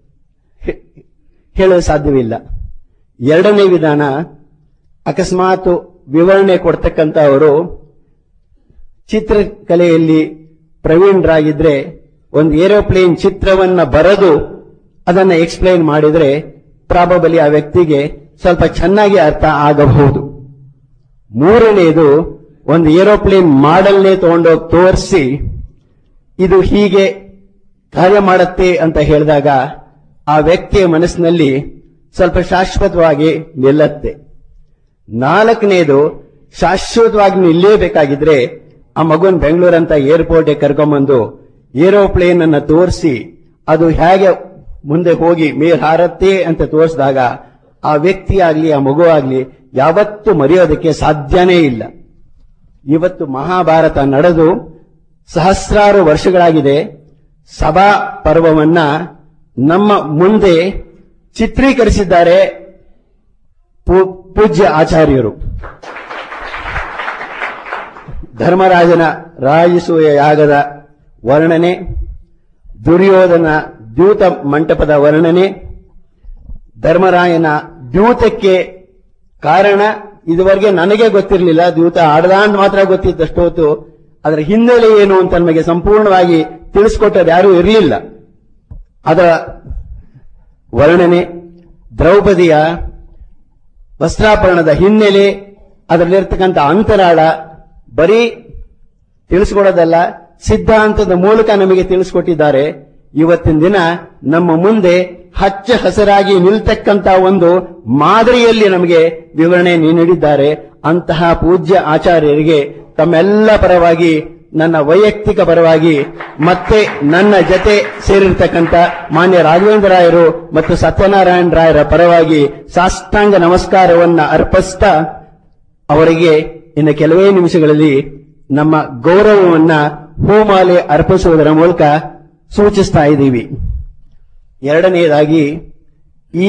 ಹೇಳಲು ಸಾಧ್ಯವಿಲ್ಲ. ಎರಡನೇ ವಿಧಾನ, ಅಕಸ್ಮಾತ್ ವಿವರಣೆ ಕೊಡ್ತಕ್ಕಂಥ ಅವರು ಚಿತ್ರಕಲೆಯಲ್ಲಿ ಪ್ರವೀಣರಾಗಿದ್ರೆ ಒಂದು ಏರೋಪ್ಲೇನ್ ಚಿತ್ರವನ್ನ ಬರೆದು ಅದನ್ನ ಎಕ್ಸ್ಪ್ಲೈನ್ ಮಾಡಿದ್ರೆ ಪ್ರಾಬಬಲಿ ಆ ವ್ಯಕ್ತಿಗೆ ಸ್ವಲ್ಪ ಚೆನ್ನಾಗಿ ಅರ್ಥ ಆಗಬಹುದು. ಮೂರನೆಯದು, ಒಂದು ಏರೋಪ್ಲೇನ್ ಮಾಡೆಲ್ನೇ ತಗೊಂಡೋಗಿ ತೋರಿಸಿ ಇದು ಹೀಗೆ ಕಾರ್ಯ ಮಾಡುತ್ತೆ ಅಂತ ಹೇಳಿದಾಗ ಆ ವ್ಯಕ್ತಿಯ ಮನಸ್ಸಿನಲ್ಲಿ ಸ್ವಲ್ಪ ಶಾಶ್ವತವಾಗಿ ನಿಲ್ಲತ್ತೆ. ನಾಲ್ಕನೇದು, ಶಾಶ್ವತವಾಗಿ ನಿಲ್ಲೇಬೇಕಾಗಿದ್ರೆ ಆ ಮಗುನ್ ಬೆಂಗಳೂರಂತ ಏರ್ಪೋರ್ಟ್ಗೆ ಕರ್ಕೊಂಡ್ಬಂದು ಏರೋಪ್ಲೇನ್ ಅನ್ನ ತೋರಿಸಿ ಅದು ಹೇಗೆ ಮುಂದೆ ಹೋಗಿ ಮೇಲ್ ಹಾರತ್ತೆ ಅಂತ ತೋರಿಸಿದಾಗ ಆ ವ್ಯಕ್ತಿ ಆಗ್ಲಿ ಆ ಮಗು ಆಗ್ಲಿ ಯಾವತ್ತೂ ಮರೆಯೋದಕ್ಕೆ ಸಾಧ್ಯನೇ ಇಲ್ಲ. ಇವತ್ತು ಮಹಾಭಾರತ ನಡೆದು ಸಹಸ್ರಾರು ವರ್ಷಗಳಾಗಿದೆ. ಸಭಾ ಪರ್ವವನ್ನ ನಮ್ಮ ಮುಂದೆ ಚಿತ್ರೀಕರಿಸಿದ್ದಾರೆ ಪೂಜ್ಯ ಆಚಾರ್ಯರು. ಧರ್ಮರಾಜನ ರಾಜಸೂಯ ಯಾಗದ ವರ್ಣನೆ, ದುರ್ಯೋಧನ ದ್ಯೂತ ಮಂಟಪದ ವರ್ಣನೆ, ಧರ್ಮರಾಯನ ದ್ಯೂತಕ್ಕೆ ಕಾರಣ ಇದುವರೆಗೆ ನನಗೆ ಗೊತ್ತಿರಲಿಲ್ಲ, ದ್ಯೂತ ಆಡದ ಅಂತ ಮಾತ್ರ ಗೊತ್ತಿದ್ದಷ್ಟು ಹೊತ್ತು ಅದರ ಹಿನ್ನೆಲೆ ಏನು ಅಂತ ನಮಗೆ ಸಂಪೂರ್ಣವಾಗಿ ತಿಳಿಸ್ಕೊಟ್ಟರು ಯಾರೂ ಇರಲಿಲ್ಲ. ಅದರ ವರ್ಣನೆ, ದ್ರೌಪದಿಯ ವಸ್ತ್ರಾಪರಣದ ಹಿನ್ನೆಲೆ, ಅದರಲ್ಲಿರ್ತಕ್ಕಂಥ ಅಂತರಾಳ ಬರೀ ತಿಳಿಸ್ಕೊಡೋದಲ್ಲ, ಸಿದ್ಧಾಂತದ ಮೂಲಕ ನಮಗೆ ತಿಳಿಸ್ಕೊಟ್ಟಿದ್ದಾರೆ. ಇವತ್ತಿನ ದಿನ ನಮ್ಮ ಮುಂದೆ ಹಚ್ಚ ಹಸಿರಾಗಿ ನಿಲ್ತಕ್ಕಂಥ ಒಂದು ಮಾದರಿಯಲ್ಲಿ ನಮಗೆ ವಿವರಣೆ ನೀಡಿದ್ದಾರೆ. ಅಂತಹ ಪೂಜ್ಯ ಆಚಾರ್ಯರಿಗೆ ತಮ್ಮೆಲ್ಲ ಪರವಾಗಿ, ನನ್ನ ವೈಯಕ್ತಿಕ ಪರವಾಗಿ, ಮತ್ತೆ ನನ್ನ ಜತೆ ಸೇರಿರ್ತಕ್ಕಂಥ ಮಾನ್ಯ ರಾಘವೇಂದ್ರ ರಾಯರು ಮತ್ತು ಸತ್ಯನಾರಾಯಣ ರಾಯರ ಪರವಾಗಿ ಸಾಷ್ಟಾಂಗ ನಮಸ್ಕಾರವನ್ನ ಅರ್ಪಿಸ್ತಾ ಅವರಿಗೆ ಇನ್ನು ಕೆಲವೇ ನಿಮಿಷಗಳಲ್ಲಿ ನಮ್ಮ ಗೌರವವನ್ನ ಹೂಮಾಲೆ ಅರ್ಪಿಸುವುದರ ಮೂಲಕ ಸೂಚಿಸ್ತಾ ಇದ್ದೀವಿ. ಎರಡನೆಯದಾಗಿ ಈ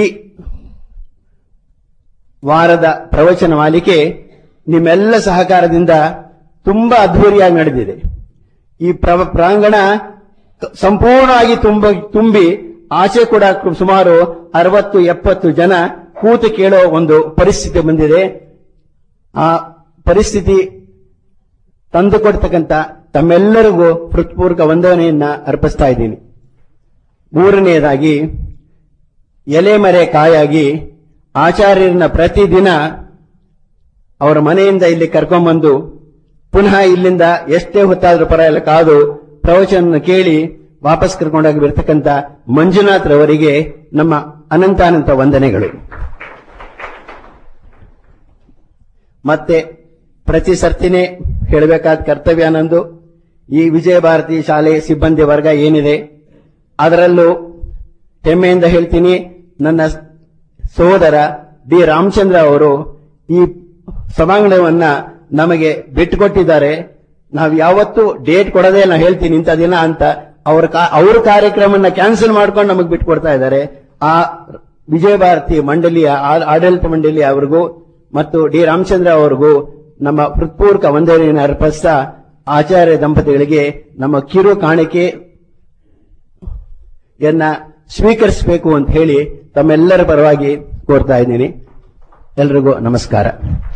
ವಾರದ ಪ್ರವಚನ ಮಾಲಿಕೆ ನಿಮ್ಮೆಲ್ಲ ಸಹಕಾರದಿಂದ ತುಂಬಾ ಅದ್ಧೂರಿಯಾಗಿ ನಡೆದಿದೆ. ಈ ಪ್ರ- ಪ್ರಾಂಗಣ ಸಂಪೂರ್ಣವಾಗಿ ತುಂಬ ತುಂಬಿ ಆಚೆ ಕೂಡ ಸುಮಾರು ಅರವತ್ತು ಎಪ್ಪತ್ತು ಜನ ಕೂತು ಕೇಳೋ ಒಂದು ಪರಿಸ್ಥಿತಿ ಬಂದಿದೆ. ಆ ಪರಿಸ್ಥಿತಿ ತಂದುಕೊಡ್ತಕ್ಕಂಥ ತಮ್ಮೆಲ್ಲರಿಗೂ ಹೃತ್ಪೂರ್ವಕ ವಂದನೆಯನ್ನ ಅರ್ಪಿಸ್ತಾ ಇದ್ದೀನಿ. ಮೂರನೆಯದಾಗಿ ಎಲೆಮರೆ ಕಾಯಾಗಿ ಆಚಾರ್ಯರನ್ನ ಪ್ರತಿದಿನ ಅವರ ಮನೆಯಿಂದ ಇಲ್ಲಿ ಕರ್ಕೊಂಡ್ಬಂದು ಪುನಃ ಇಲ್ಲಿಂದ ಎಷ್ಟೇ ಹೊತ್ತಾದ್ರೂ ಪರವಾಗಿಲ್ಲ ಕಾದು ಪ್ರವಚನ ಕೇಳಿ ವಾಪಸ್ ಕರ್ಕೊಂಡೋಗಿ ಬರ್ತಕ್ಕಂಥ ಮಂಜುನಾಥ್ ರವರಿಗೆ ನಮ್ಮ ಅನಂತಾನಂತ ವಂದನೆಗಳು. ಮತ್ತೆ ಪ್ರತಿ ಸರ್ತಿನೇ ಹೇಳಬೇಕಾದ ಕರ್ತವ್ಯ ನಂದು. ಈ ವಿಜಯ ಭಾರತಿ ಶಾಲೆ ಸಿಬ್ಬಂದಿ ವರ್ಗ ಏನಿದೆ ಅದರಲ್ಲೂ ಹೆಮ್ಮೆಯಿಂದ ಹೇಳ್ತೀನಿ, ನನ್ನ ಸಹೋದರ ಡಿ ರಾಮಚಂದ್ರ ಅವರು ಈ ಸಭಾಂಗಣವನ್ನ ನಮಗೆ ಬಿಟ್ಟುಕೊಟ್ಟಿದ್ದಾರೆ. ನಾವು ಯಾವತ್ತೂ ಡೇಟ್ ಕೊಡೋದೇ ಇಲ್ಲ, ಹೇಳ್ತೀನಿ ಇಂಥ ದಿನ ಅಂತ. ಅವ್ರ ಅವ್ರ ಕಾರ್ಯಕ್ರಮನ ಕ್ಯಾನ್ಸಲ್ ಮಾಡ್ಕೊಂಡು ನಮಗೆ ಬಿಟ್ಟುಕೊಡ್ತಾ ಇದ್ದಾರೆ. ಆ ವಿಜಯ ಭಾರತಿ ಮಂಡಳಿಯ ಆಡಳಿತ ಮಂಡಳಿ ಅವರಿಗೂ ಮತ್ತು ಡಿ ರಾಮಚಂದ್ರ ಅವರಿಗೂ ನಮ್ಮ ಹೃತ್ಪೂರ್ವಕ ವಂದನೆಯನ್ನು ಅರ್ಪಿಸ್ತಾ ಆಚಾರ್ಯ ದಂಪತಿಗಳಿಗೆ ನಮ್ಮ ಕಿರು ಕಾಣಿಕೆಯನ್ನ ಸ್ವೀಕರಿಸಬೇಕು ಅಂತ ಹೇಳಿ ತಮ್ಮೆಲ್ಲರ ಪರವಾಗಿ ಕೋರ್ತಾ ಇದ್ದೀನಿ. ಎಲ್ರಿಗೂ ನಮಸ್ಕಾರ.